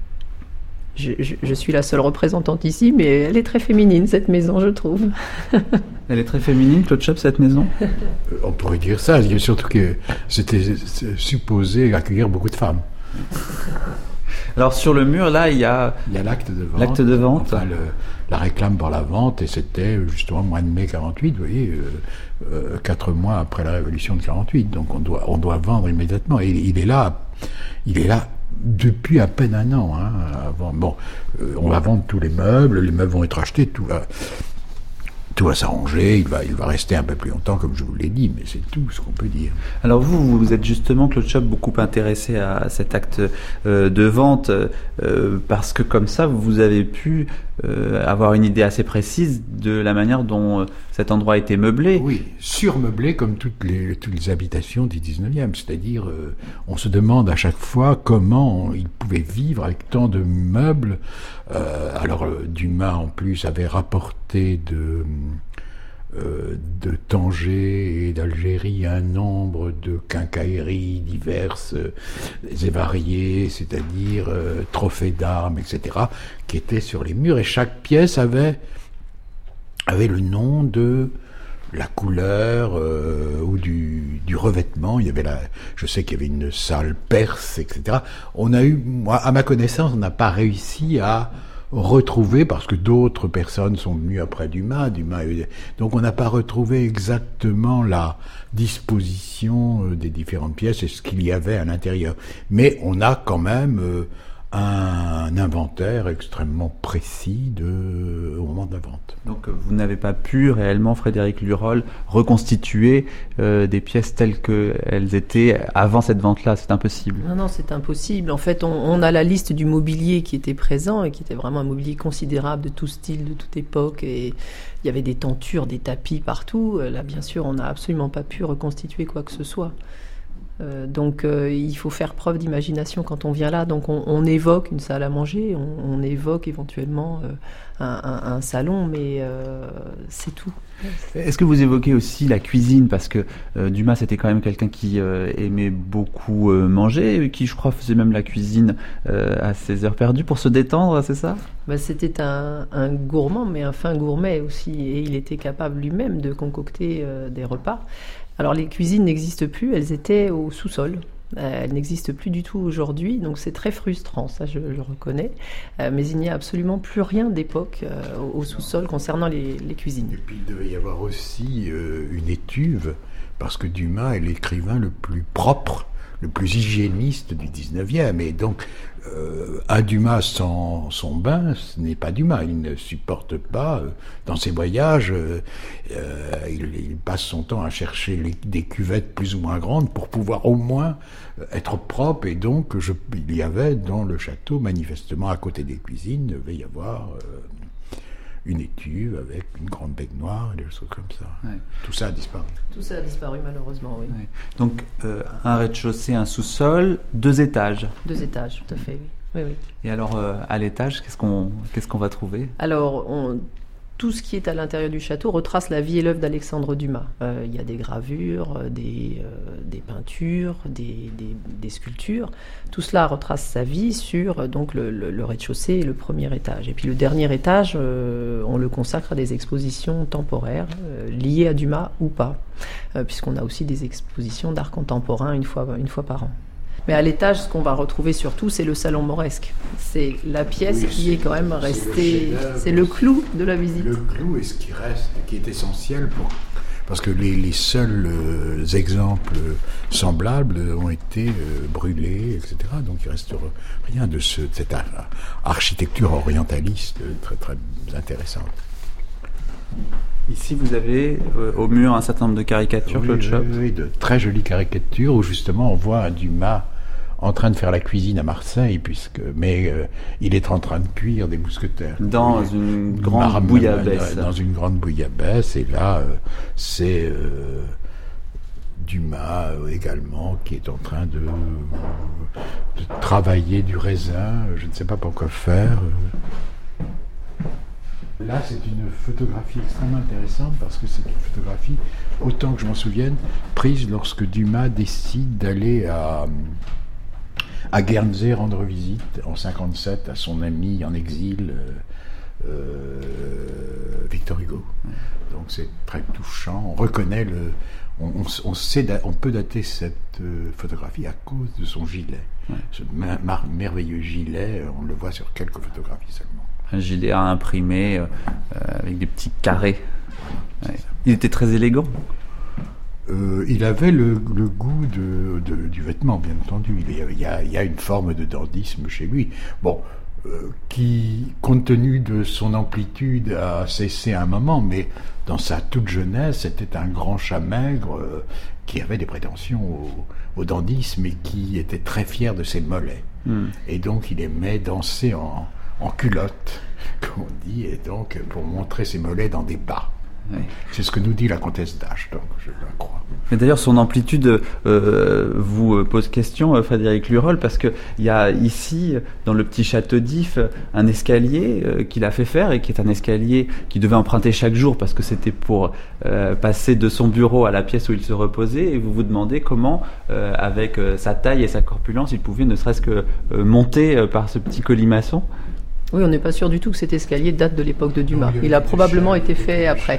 Je suis la seule représentante ici, mais elle est très féminine, cette maison, je trouve. Elle est très féminine, Claude Chop, cette maison? On pourrait dire ça, surtout que c'était supposé accueillir beaucoup de femmes. Alors sur le mur, là, il y a l'acte de vente. L'acte de vente. Enfin, la réclame pour la vente, et c'était justement mois de mai 48, vous voyez, 4 mois après la Révolution de 48. Donc on doit vendre immédiatement. Et il est là depuis à peine un an. Hein, avant. Bon, on va vendre tous les meubles vont être achetés, tout va s'arranger, il va rester un peu plus longtemps, comme je vous l'ai dit, mais c'est tout ce qu'on peut dire. Alors vous êtes justement, Claude Chop, beaucoup intéressé à cet acte de vente, parce que comme ça, vous avez pu avoir une idée assez précise de la manière dont cet endroit a été meublé. Oui, surmeublé comme toutes les habitations du 19e. C'est-à-dire, on se demande à chaque fois comment ils pouvaient vivre avec tant de meubles. Alors, Dumas, en plus, avait rapporté de Tanger et d'Algérie un nombre de quincailleries diverses et variées, c'est-à-dire trophées d'armes, etc., qui étaient sur les murs, et chaque pièce avait le nom de la couleur ou du revêtement. Il y avait je sais qu'il y avait une salle perse, etc. Moi, à ma connaissance, on n'a pas réussi à retrouver, parce que d'autres personnes sont venues après Dumas, donc on n'a pas retrouvé exactement la disposition des différentes pièces et ce qu'il y avait à l'intérieur. Mais on a quand même un inventaire extrêmement précis au moment de la vente. Donc vous n'avez pas pu réellement, Frédéric Lurol, reconstituer des pièces telles qu'elles étaient avant cette vente-là, c'est impossible. Non, c'est impossible. En fait, on a la liste du mobilier qui était présent et qui était vraiment un mobilier considérable de tout style, de toute époque, et il y avait des tentures, des tapis partout. Là, bien sûr, on n'a absolument pas pu reconstituer quoi que ce soit. Donc il faut faire preuve d'imagination quand on vient là. Donc on évoque une salle à manger, on évoque éventuellement un salon, mais c'est tout. Est-ce que vous évoquez aussi la cuisine, parce que Dumas c'était quand même quelqu'un qui aimait beaucoup manger, qui je crois faisait même la cuisine à ses heures perdues pour se détendre, c'est ça ? C'était un gourmand, mais un fin gourmet aussi, et il était capable lui-même de concocter des repas. Alors les cuisines n'existent plus, elles étaient au sous-sol. Elles n'existent plus du tout aujourd'hui, donc c'est très frustrant, ça je le reconnais. Mais il n'y a absolument plus rien d'époque au sous-sol concernant les cuisines. Et puis il devait y avoir aussi une étuve, parce que Dumas est l'écrivain le plus propre, le plus hygiéniste du 19e. Et donc, un Dumas sans son bain, ce n'est pas Dumas. Il ne supporte pas, dans ses voyages, il passe son temps à chercher des cuvettes plus ou moins grandes pour pouvoir au moins être propre. Et donc, il y avait dans le château, manifestement, à côté des cuisines, il devait y avoir une étuve avec une grande baignoire et des choses comme ça. Ouais. Tout ça a disparu. Tout ça a disparu, malheureusement, oui. Ouais. Donc, un rez-de-chaussée, un sous-sol, 2 étages. 2 étages, tout à fait, oui. Oui. Et alors, à l'étage, qu'est-ce qu'on va trouver ? Alors, tout ce qui est à l'intérieur du château retrace la vie et l'œuvre d'Alexandre Dumas. Il y a des gravures, des peintures, des sculptures. Tout cela retrace sa vie sur donc le rez-de-chaussée et le premier étage. Et puis le dernier étage, on le consacre à des expositions temporaires liées à Dumas ou pas, puisqu'on a aussi des expositions d'art contemporain une fois par an. Mais à l'étage, ce qu'on va retrouver surtout, c'est le salon mauresque. C'est la pièce qui est quand même restée. C'est le clou de la visite. Le clou est ce qui reste, qui est essentiel parce que les seuls exemples semblables ont été brûlés, etc. Donc il ne reste rien de cette architecture orientaliste très, très intéressante. Ici, vous avez au mur un certain nombre de caricatures, Claude Chope. Oui, de très jolies caricatures où justement on voit un Dumas en train de faire la cuisine à Marseille, mais il est en train de cuire des mousquetaires. Dans une grande bouillabaisse. Dans une grande bouillabaisse, et là, c'est Dumas également qui est en train de travailler du raisin, je ne sais pas pourquoi faire. Là, c'est une photographie extrêmement intéressante parce que c'est une photographie, autant que je m'en souvienne, prise lorsque Dumas décide d'aller à Guernsey rendre visite en 57 à son ami en exil, Victor Hugo. Donc c'est très touchant. On reconnaît on peut dater cette photographie à cause de son gilet. Ouais. Ce merveilleux gilet, on le voit sur quelques photographies seulement. Un gilet à imprimer avec des petits carrés. Ouais. Il était très élégant. Il avait le goût du vêtement, bien entendu. Il y a une forme de dandysme chez lui. Bon, qui, compte tenu de son amplitude, a cessé à un moment, mais dans sa toute jeunesse, c'était un grand chat maigre qui avait des prétentions au dandysme et qui était très fier de ses mollets. Et donc, il aimait danser en en culotte, comme on dit, et donc pour montrer ses mollets dans des bas. Oui. C'est ce que nous dit la comtesse d'Ache, donc je la crois. Mais d'ailleurs, son amplitude vous pose question, Frédéric Lurol, parce qu'il y a ici, dans le petit château d'If, un escalier qu'il a fait faire et qui est un escalier qu'il devait emprunter chaque jour parce que c'était pour passer de son bureau à la pièce où il se reposait. Et vous vous demandez comment, avec sa taille et sa corpulence, il pouvait ne serait-ce que monter par ce petit colimaçon. Oui, on n'est pas sûr du tout que cet escalier date de l'époque de Dumas. Il a probablement été fait après.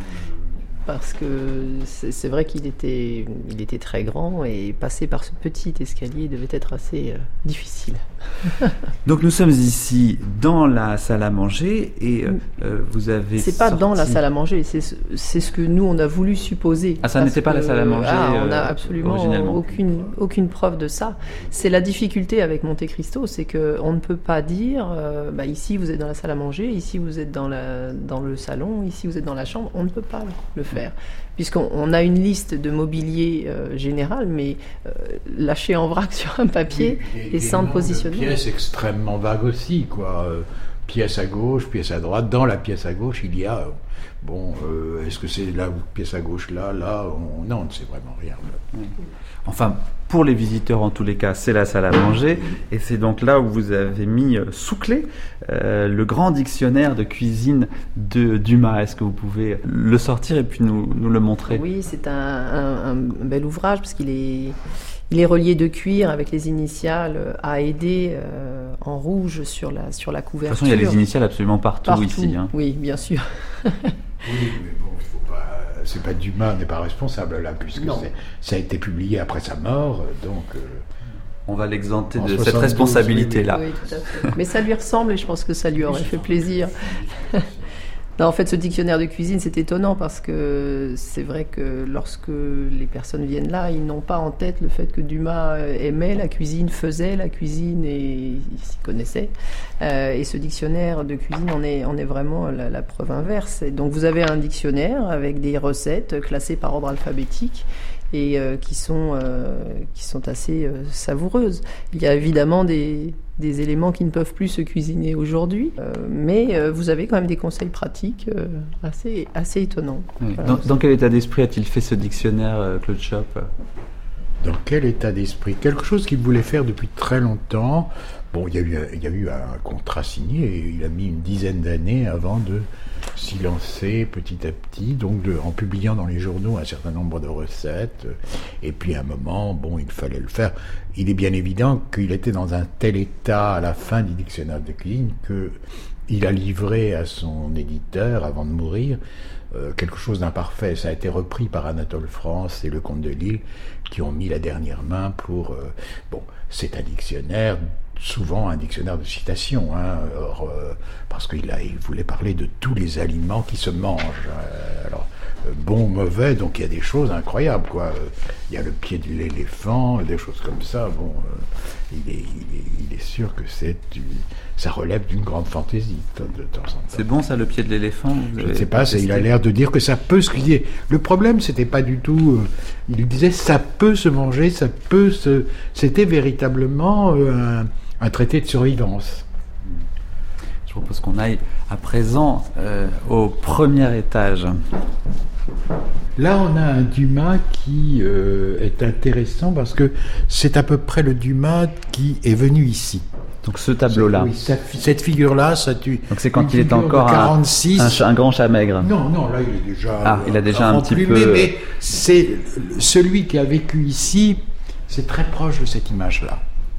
Parce que c'est vrai qu'il était très grand et passer par ce petit escalier devait être assez difficile. Donc nous sommes ici dans la salle à manger et vous avez C'est pas dans la salle à manger, c'est ce que nous on a voulu supposer. Ah, ça n'était pas la salle à manger on n'a absolument aucune preuve de ça. C'est la difficulté avec Monte Cristo, c'est qu'on ne peut pas dire ici vous êtes dans la salle à manger, ici vous êtes dans le salon, ici vous êtes dans la chambre. On ne peut pas le faire. Puisqu'on a une liste de mobilier général, mais lâché en vrac sur un papier et sans le positionnement. Pièces extrêmement vagues aussi, quoi. Pièce à gauche, pièce à droite. Dans la pièce à gauche, il y a... est-ce que c'est là ou pièce à gauche, là non, on ne sait vraiment rien. Enfin, pour les visiteurs, en tous les cas, c'est la salle à manger. Et c'est donc là où vous avez mis sous clé le grand dictionnaire de cuisine de Dumas. Est-ce que vous pouvez le sortir et puis nous le montrer ? Oui, c'est un bel ouvrage parce qu'il est relié de cuir avec les initiales AED en rouge sur la couverture. De toute façon, il y a les initiales absolument partout. Ici. Hein. Oui, bien sûr. Oui, mais bon, il faut pas... C'est pas Dumas n'est pas responsable là, puisque ça a été publié après sa mort, donc... On va l'exempter de cette responsabilité-là. Oui, tout à fait. Mais ça lui ressemble et je pense que ça lui aurait fait plaisir. Non, en fait, ce dictionnaire de cuisine, c'est étonnant parce que c'est vrai que lorsque les personnes viennent là, ils n'ont pas en tête le fait que Dumas aimait la cuisine, faisait la cuisine et il s'y connaissait. Et ce dictionnaire de cuisine en est vraiment la preuve inverse. Et donc, vous avez un dictionnaire avec des recettes classées par ordre alphabétique et qui sont assez savoureuses. Il y a évidemment des éléments qui ne peuvent plus se cuisiner aujourd'hui, mais vous avez quand même des conseils pratiques assez étonnants. Oui. Voilà. Dans quel état d'esprit a-t-il fait ce dictionnaire, Claude Chope ? Dans quel état d'esprit ? Quelque chose qu'il voulait faire depuis très longtemps. Bon, il y a eu un contrat signé et il a mis une dizaine d'années avant de s'y lancer petit à petit, donc en publiant dans les journaux un certain nombre de recettes. Et puis à un moment, il fallait le faire. Il est bien évident qu'il était dans un tel état à la fin du dictionnaire de cuisine qu'il a livré à son éditeur, avant de mourir, quelque chose d'imparfait. Ça a été repris par Anatole France et le comte de Lille, qui ont mis la dernière main pour... c'est un dictionnaire, souvent un dictionnaire de citations, parce qu'il voulait parler de tous les aliments qui se mangent. Bon, mauvais, donc il y a des choses incroyables, quoi. Il y a le pied de l'éléphant, des choses comme ça. Il est sûr que ça relève d'une grande fantaisie de temps en temps. C'est bon ça, le pied de l'éléphant ? Je ne sais pas, il a l'air de dire que ça peut se cuisiner. Le problème, c'était pas du tout... il disait ça peut se manger, c'était véritablement un traité de survivance. Je propose qu'on aille à présent au premier étage. Là, on a un Dumas qui est intéressant parce que c'est à peu près le Dumas qui est venu ici. Donc ce tableau-là. Oui, cette figure-là, donc c'est quand il est encore 46. Un grand chat maigre. Non, là il est déjà. Il a déjà un petit peu. Mais c'est celui qui a vécu ici. C'est très proche de cette image-là.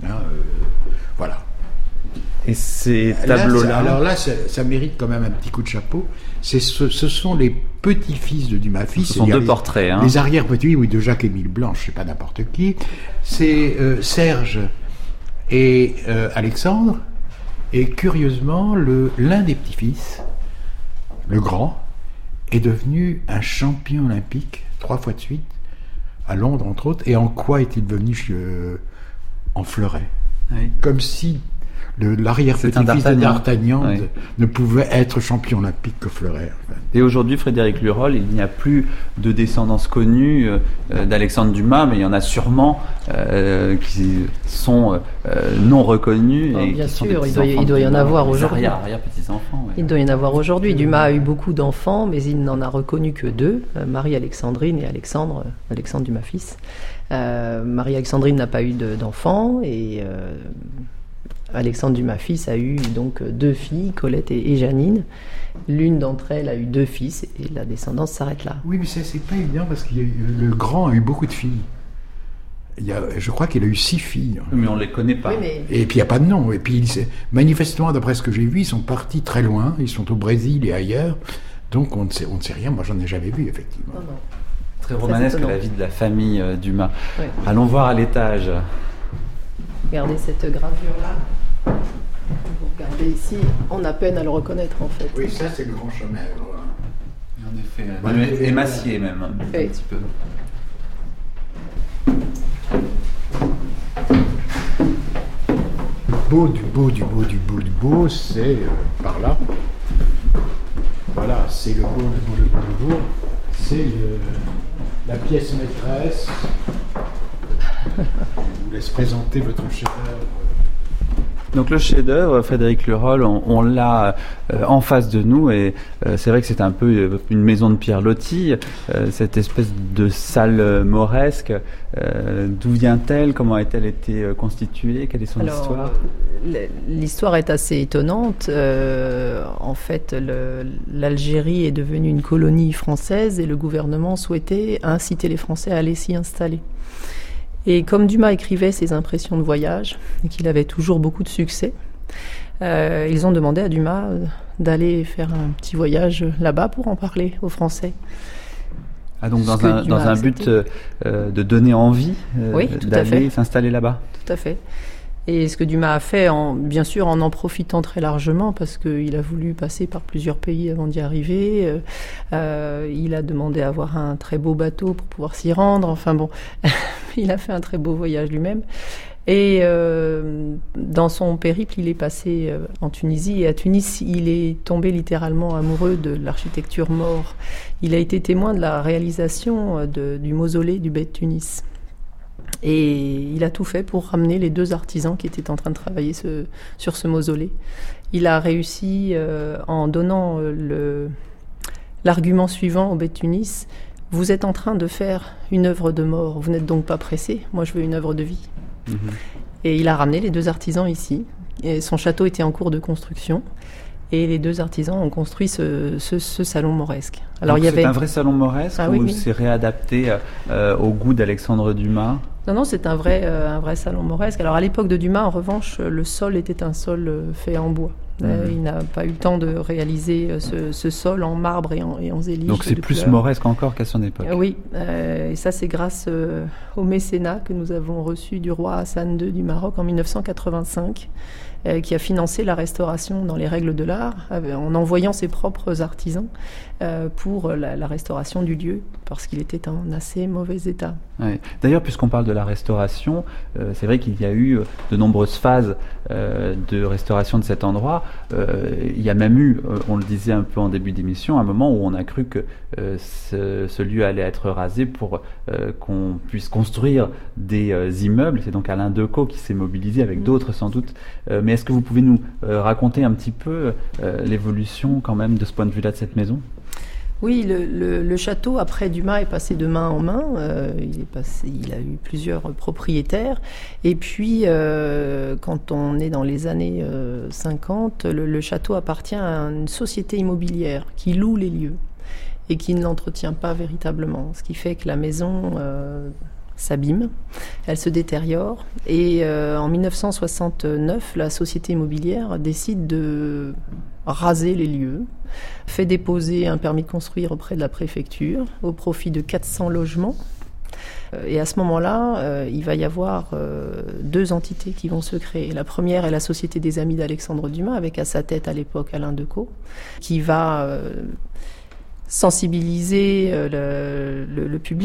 Voilà. Et ces tableaux-là. Alors là, ça mérite quand même un petit coup de chapeau. Ce sont les petits-fils de Dumas fils. Ce sont deux portraits. Les arrière-petits, de Jacques-Émile Blanc, je ne sais pas n'importe qui. C'est Serge et Alexandre. Et curieusement, l'un des petits-fils, le grand, est devenu un champion olympique 3 fois de suite, à Londres entre autres. Et en quoi est-il devenu en fleuret ? Oui. Comme si l'arrière-petit-fils de D'Artagnan oui. ne pouvait être champion olympique que Fleuret. En fait. Et aujourd'hui, Frédéric Lurol, il n'y a plus de descendance connue d'Alexandre Dumas, mais il y en a sûrement qui sont non reconnus. Alors, et bien qui sont sûr, des il doit y en avoir aujourd'hui. Arrière-petits-enfants. Ouais. Il doit y en avoir aujourd'hui. Dumas a eu beaucoup d'enfants, mais il n'en a reconnu que 2, Marie-Alexandrine et Alexandre Dumas fils. Marie-Alexandrine n'a pas eu d'enfants et Alexandre Dumas fils a eu donc 2 filles, Colette et Jeannine. L'une d'entre elles a eu 2 fils et la descendance s'arrête là. Oui, mais c'est pas évident parce que le grand a eu beaucoup de filles. Je crois qu'il a eu 6 filles. Mais on ne les connaît pas. Oui, mais... Et puis il n'y a pas de nom. Et puis manifestement, d'après ce que j'ai vu, ils sont partis très loin. Ils sont au Brésil et ailleurs. Donc on ne sait rien. Moi, j'en ai jamais vu, effectivement. Non. Très romanesque la vie de la famille Dumas. Oui. Allons voir à l'étage. Regardez cette gravure-là. Vous regardez ici, on a peine à le reconnaître en fait. Oui, ça c'est le grand Chomèvre. En effet, émacié même, un petit peu. Beau, c'est par là. Voilà, c'est le beau. C'est la pièce maîtresse. Je vous laisse présenter votre chef-d'œuvre. Donc le chef-d'œuvre, Frédéric Lurol, on l'a en face de nous et c'est vrai que c'est un peu une maison de pierre lotie, cette espèce de salle mauresque. D'où vient-elle? Comment a-t-elle été constituée? Quelle est son histoire? L'histoire est assez étonnante. En fait, l'Algérie est devenue une colonie française et le gouvernement souhaitait inciter les Français à aller s'y installer. Et comme Dumas écrivait ses impressions de voyage et qu'il avait toujours beaucoup de succès, ils ont demandé à Dumas d'aller faire un petit voyage là-bas pour en parler aux Français. Ah, donc dans un but de donner envie d'aller s'installer là-bas. Tout à fait. Et ce que Dumas a fait, bien sûr en profitant très largement, parce qu'il a voulu passer par plusieurs pays avant d'y arriver. Il a demandé à avoir un très beau bateau pour pouvoir s'y rendre. Enfin bon, il a fait un très beau voyage lui-même. Et dans son périple, il est passé en Tunisie. Et à Tunis, il est tombé littéralement amoureux de l'architecture maure. Il a été témoin de la réalisation du mausolée du Beit Tunis. Et il a tout fait pour ramener les 2 artisans qui étaient en train de travailler sur ce mausolée. Il a réussi en donnant l'argument suivant au Beit Tunis: vous êtes en train de faire une œuvre de mort, vous n'êtes donc pas pressé, moi je veux une œuvre de vie. Mmh. Et il a ramené les 2 artisans ici. Et son château était en cours de construction. Et les 2 artisans ont construit ce salon mauresque. Alors, c'est un vrai salon mauresque ou c'est réadapté au goût d'Alexandre Dumas? Non, c'est un vrai salon mauresque. Alors à l'époque de Dumas, en revanche, le sol était un sol fait en bois. Il n'a pas eu le temps de réaliser ce sol en marbre et en zélige. Donc c'est plus mauresque encore qu'à son époque. Oui, et ça c'est grâce au mécénat que nous avons reçu du roi Hassan II du Maroc en 1985, qui a financé la restauration dans les règles de l'art, en envoyant ses propres artisans pour la restauration du lieu, parce qu'il était en assez mauvais état. Ouais. D'ailleurs, puisqu'on parle de la restauration, c'est vrai qu'il y a eu de nombreuses phases de restauration de cet endroit. Il y a même eu, on le disait un peu en début d'émission, un moment où on a cru que ce lieu allait être rasé pour qu'on puisse construire des immeubles. C'est donc Alain Decaux qui s'est mobilisé avec d'autres sans doute. Mais est-ce que vous pouvez nous raconter un petit peu l'évolution quand même de ce point de vue-là de cette maison ? Oui, le château, après Dumas, est passé de main en main. Il a eu plusieurs propriétaires. Et puis, quand on est dans les années 50, le château appartient à une société immobilière qui loue les lieux et qui ne l'entretient pas véritablement. Ce qui fait que la maison s'abîme, elle se détériore. Et en 1969, la société immobilière décide de raser les lieux, fait déposer un permis de construire auprès de la préfecture au profit de 400 logements. Et à ce moment-là, il va y avoir 2 entités qui vont se créer. La première est la Société des Amis d'Alexandre Dumas, avec à sa tête à l'époque Alain Decaux, qui va sensibiliser le public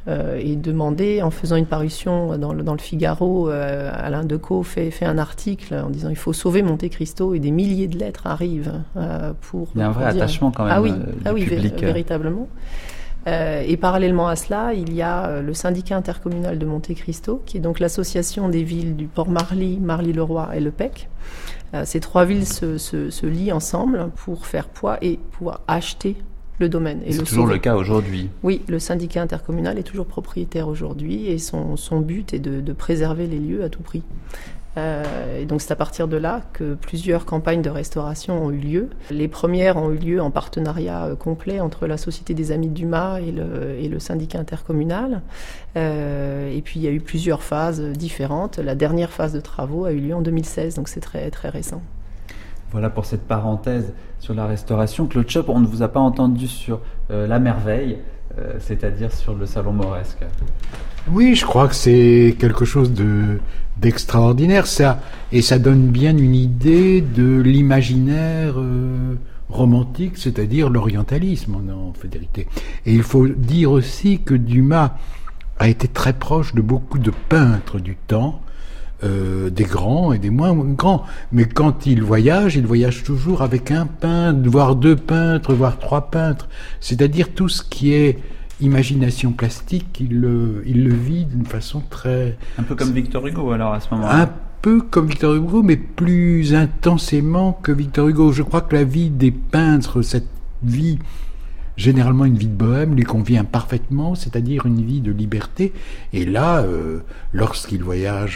et demandé, en faisant une parution dans le Figaro, Alain Decaux fait un article en disant il faut sauver Monte Cristo, et des milliers de lettres arrivent pour. Il y a un vrai attachement quand même du public. Véritablement. Et parallèlement à cela, il y a le syndicat intercommunal de Monte Cristo, qui est donc l'association des villes du Port-Marly, Marly-le-Roi et Le Pec. Ces 3 villes se lient ensemble pour faire poids et pouvoir acheter le domaine. Et c'est toujours le cas aujourd'hui. Oui, le syndicat intercommunal est toujours propriétaire aujourd'hui, et son but est de préserver les lieux à tout prix. Et donc c'est à partir de là que plusieurs campagnes de restauration ont eu lieu. Les premières ont eu lieu en partenariat complet entre la Société des Amis de Dumas et le syndicat intercommunal. Et puis il y a eu plusieurs phases différentes. La dernière phase de travaux a eu lieu en 2016, donc c'est très, très récent. Voilà pour cette parenthèse sur la restauration. Claude Chope, on ne vous a pas entendu sur la merveille, c'est-à-dire sur le salon mauresque. Oui, je crois que c'est quelque chose d'extraordinaire, ça, et ça donne bien une idée de l'imaginaire romantique, c'est-à-dire l'orientalisme en vérité. Et il faut dire aussi que Dumas a été très proche de beaucoup de peintres du temps, des grands et des moins grands. Mais quand il voyage toujours avec un peintre, voire 2 peintres, voire 3 peintres. C'est-à-dire tout ce qui est imagination plastique, il le vit d'une façon très... Un peu comme Victor Hugo alors à ce moment-là. Un peu comme Victor Hugo, mais plus intensément que Victor Hugo. Je crois que la vie des peintres, cette vie, généralement une vie de bohème, lui convient parfaitement, c'est-à-dire une vie de liberté. Et là, lorsqu'il voyage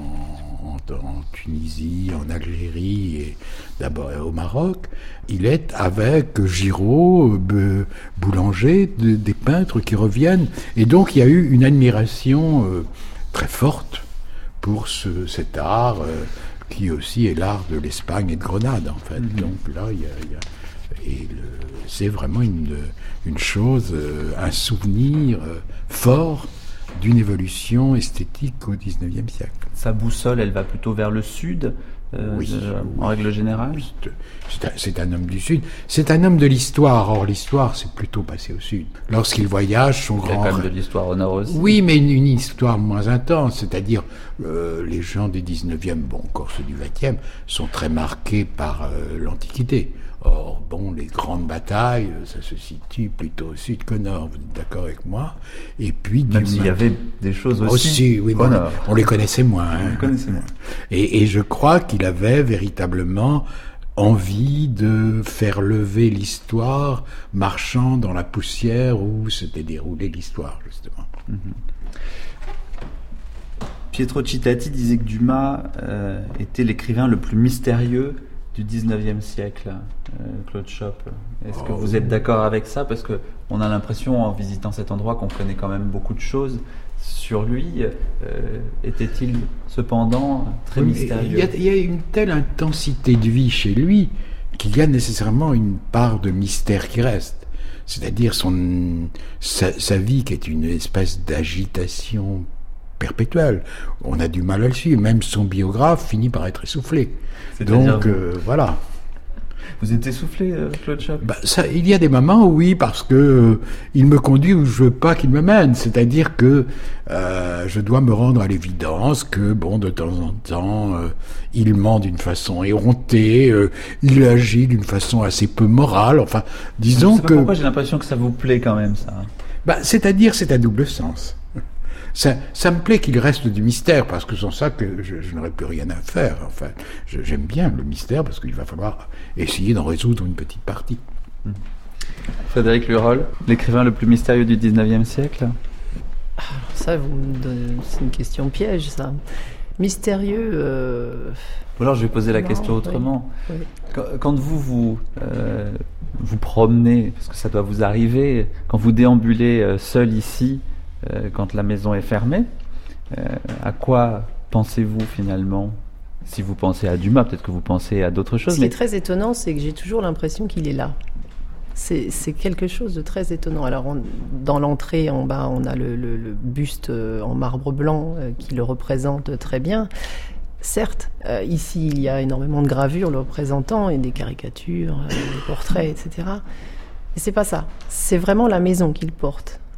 en Tunisie, en Algérie et d'abord au Maroc, il est avec Giraud, Boulanger, des peintres qui reviennent. Et donc il y a eu une admiration très forte pour cet art qui aussi est l'art de l'Espagne et de Grenade en fait. Donc là c'est vraiment une chose, un souvenir fort d'une évolution esthétique au XIXe siècle. Sa boussole, elle va plutôt vers le sud, en règle générale. C'est un homme du sud. C'est un homme de l'histoire. Or, l'histoire, c'est plutôt passé au sud. Lorsqu'il voyage, son grand... Il y a quand même de l'histoire au nord aussi. Oui, mais une histoire moins intense. C'est-à-dire, les gens du XIXe, encore ceux du XXe, sont très marqués par l'Antiquité. Or, les grandes batailles, ça se situe plutôt au sud qu'au nord, vous êtes d'accord avec moi? Et puis, même s'il y avait des choses aussi oui, au nord. On les connaissait moins. On les connaissait moins. Et je crois qu'il avait véritablement envie de faire lever l'histoire, marchant dans la poussière où s'était déroulée l'histoire, justement. Pietro Cittati disait que Dumas était l'écrivain le plus mystérieux du 19e siècle, Claude Chope. Est-ce que vous êtes d'accord avec ça? Parce qu'on a l'impression, en visitant cet endroit, qu'on connaît quand même beaucoup de choses sur lui. Était-il cependant très mystérieux? Il y a une telle intensité de vie chez lui qu'il y a nécessairement une part de mystère qui reste. C'est-à-dire sa vie qui est une espèce d'agitation perpétuelle. On a du mal à le suivre. Même son biographe finit par être essoufflé. Donc, voilà. Vous êtes essoufflé, Claude Chope? Il y a des moments, oui, parce que il me conduit où je veux pas qu'il me mène. C'est-à-dire que je dois me rendre à l'évidence que, de temps en temps, il ment d'une façon éhontée, il agit d'une façon assez peu morale. Enfin, disons que... Pourquoi j'ai l'impression que ça vous plaît quand même, ça? C'est-à-dire, c'est à double sens. Ça me plaît qu'il reste du mystère, parce que sans ça, je n'aurais plus rien à faire. Enfin, j'aime bien le mystère, parce qu'il va falloir essayer d'en résoudre une petite partie. Frédéric Lurol, l'écrivain le plus mystérieux du 19e siècle? Ça, vous me donnez... c'est une question piège, ça. Mystérieux... Ou alors je vais poser la question autrement. Oui. Quand vous promenez, parce que ça doit vous arriver, quand vous déambulez seul ici, quand la maison est fermée, à quoi pensez-vous finalement? Si vous pensez à Dumas, peut-être que vous pensez à d'autres choses. Ce qui est très étonnant, c'est que j'ai toujours l'impression qu'il est là. C'est quelque chose de très étonnant. Alors, dans l'entrée, en bas, on a le buste en marbre blanc qui le représente très bien. Certes, ici, il y a énormément de gravures le représentant et des caricatures, des portraits, etc. Mais c'est pas ça. C'est vraiment la maison qu'il porte.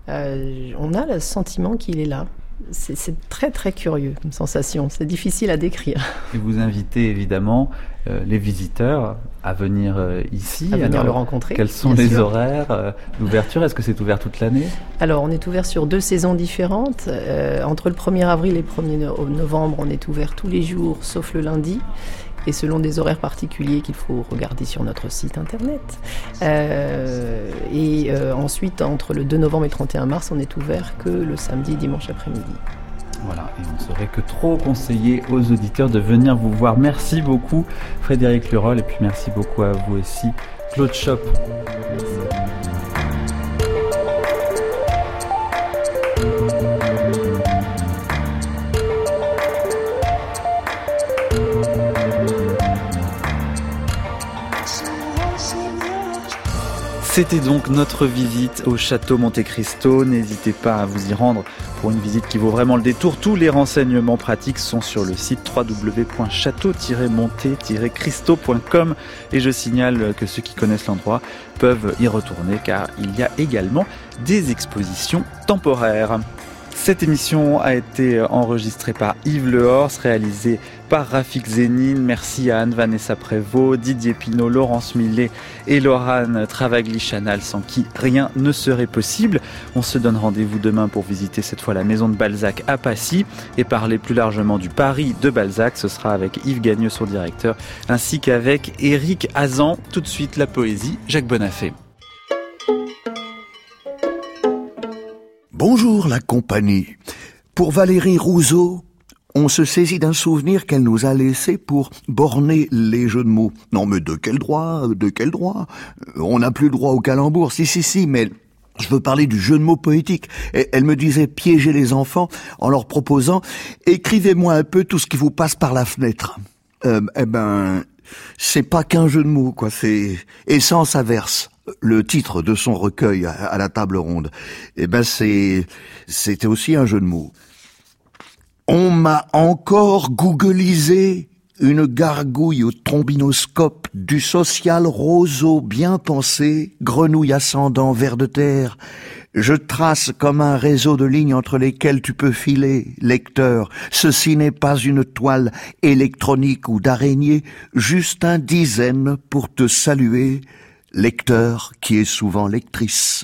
On a le sentiment qu'il est là. C'est très très curieux comme sensation, c'est difficile à décrire. Et vous invitez évidemment les visiteurs à venir ici. À venir le rencontrer. Quels sont les horaires d'ouverture ? Est-ce que c'est ouvert toute l'année ? Alors on est ouvert sur 2 saisons différentes. Entre le 1er avril et le 1er novembre, on est ouvert tous les jours sauf le lundi. Et selon des horaires particuliers qu'il faut regarder sur notre site internet. Ensuite, entre le 2 novembre et le 31 mars, on est ouvert que le samedi et dimanche après-midi. Voilà, et on ne saurait que trop conseiller aux auditeurs de venir vous voir. Merci beaucoup Frédéric Lurol, et puis merci beaucoup à vous aussi Claude Chope. Merci. C'était donc notre visite au château Monte Cristo. N'hésitez pas à vous y rendre pour une visite qui vaut vraiment le détour. Tous les renseignements pratiques sont sur le site www.château-monte-cristo.com, et je signale que ceux qui connaissent l'endroit peuvent y retourner car il y a également des expositions temporaires. Cette émission a été enregistrée par Yves Lehors, réalisée par Rafik Zénine. Merci à Anne-Vanessa Prévost, Didier Pinault, Laurence Millet et Laurane Travagli-Chanal, sans qui rien ne serait possible. On se donne rendez-vous demain pour visiter cette fois la maison de Balzac à Passy et parler plus largement du Paris de Balzac. Ce sera avec Yves Gagneux, son directeur, ainsi qu'avec Éric Hazan. Tout de suite, la poésie, Jacques Bonafé. Bonjour la compagnie. Pour Valérie Rousseau, on se saisit d'un souvenir qu'elle nous a laissé pour borner les jeux de mots. Non mais de quel droit ? On n'a plus le droit au calembour, si, mais je veux parler du jeu de mots poétique. Et elle me disait piéger les enfants en leur proposant « Écrivez-moi un peu tout ce qui vous passe par la fenêtre ». C'est pas qu'un jeu de mots, quoi. C'est Essence Averse, le titre de son recueil à la table ronde. C'était aussi un jeu de mots. On m'a encore googlisé une gargouille au trombinoscope du social roseau bien pensé, grenouille ascendant vers de terre. Je trace comme un réseau de lignes entre lesquelles tu peux filer, lecteur. Ceci n'est pas une toile électronique ou d'araignée, juste un dizaine pour te saluer, lecteur qui est souvent lectrice.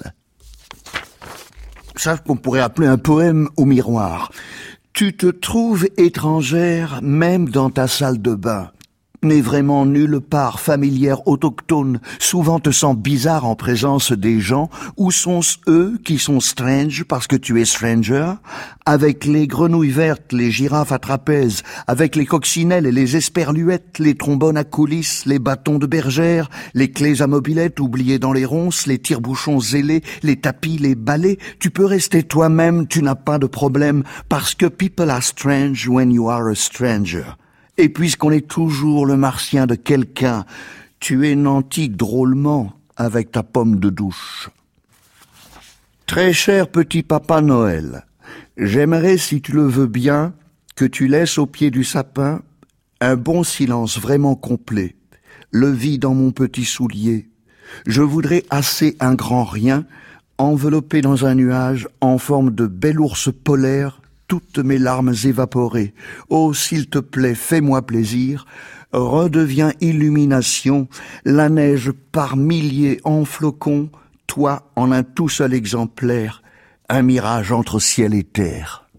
Ça qu'on pourrait appeler un poème au miroir. Tu te trouves étrangère même dans ta salle de bain. N'est vraiment nulle part familière autochtone, souvent te sens bizarre en présence des gens. Où sont eux qui sont strange parce que tu es stranger? Avec les grenouilles vertes, les girafes à trapèze, avec les coccinelles et les esperluettes, les trombones à coulisses, les bâtons de bergère, les clés à mobilette oubliées dans les ronces, les tire-bouchons zélés, les tapis, les balais, tu peux rester toi-même, tu n'as pas de problème, parce que people are strange when you are a stranger. Et puisqu'on est toujours le martien de quelqu'un, tu es nanti drôlement avec ta pomme de douche. Très cher petit Papa Noël, j'aimerais, si tu le veux bien, que tu laisses au pied du sapin un bon silence vraiment complet, le vide dans mon petit soulier. Je voudrais assez un grand rien, enveloppé dans un nuage en forme de bel ours polaire, toutes mes larmes évaporées. Oh, s'il te plaît, fais-moi plaisir. Redeviens illumination, la neige par milliers en flocons, toi en un tout seul exemplaire, un mirage entre ciel et terre.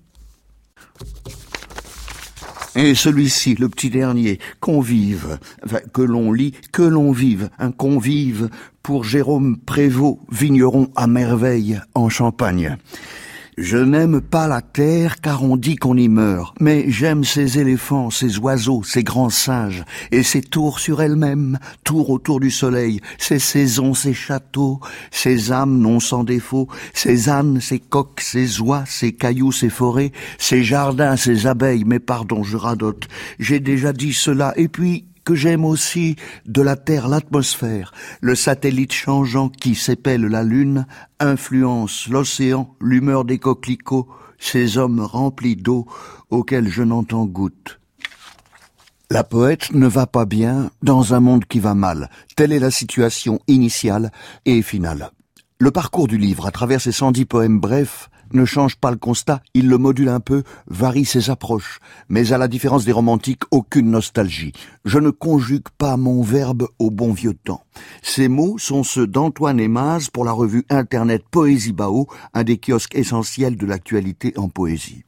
Et celui-ci, le petit dernier, convive, que l'on lit, que l'on vive, un convive pour Jérôme Prévost, vigneron à merveille en Champagne. Je n'aime pas la terre car on dit qu'on y meurt, mais j'aime ces éléphants, ces oiseaux, ces grands singes, et ces tours sur elles-mêmes, tours autour du soleil, ces saisons, ces châteaux, ces âmes non sans défaut, ces ânes, ces coqs, ces oies, ces cailloux, ces forêts, ces jardins, ces abeilles, mais pardon, je radote, j'ai déjà dit cela, et puis que j'aime aussi de la Terre l'atmosphère, le satellite changeant qui s'épelle la Lune, influence l'océan, l'humeur des coquelicots, ces hommes remplis d'eau auxquels je n'entends goutte. La poète ne va pas bien dans un monde qui va mal. Telle est la situation initiale et finale. Le parcours du livre, à travers ses 110 poèmes brefs, ne change pas le constat, il le module un peu, varie ses approches, mais à la différence des romantiques, aucune nostalgie. Je ne conjugue pas mon verbe au bon vieux temps. Ces mots sont ceux d'Antoine Aimaz pour la revue internet Poésie Bao, un des kiosques essentiels de l'actualité en poésie.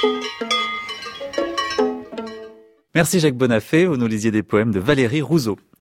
Merci Jacques Bonafé, vous nous lisiez des poèmes de Valérie Rousseau.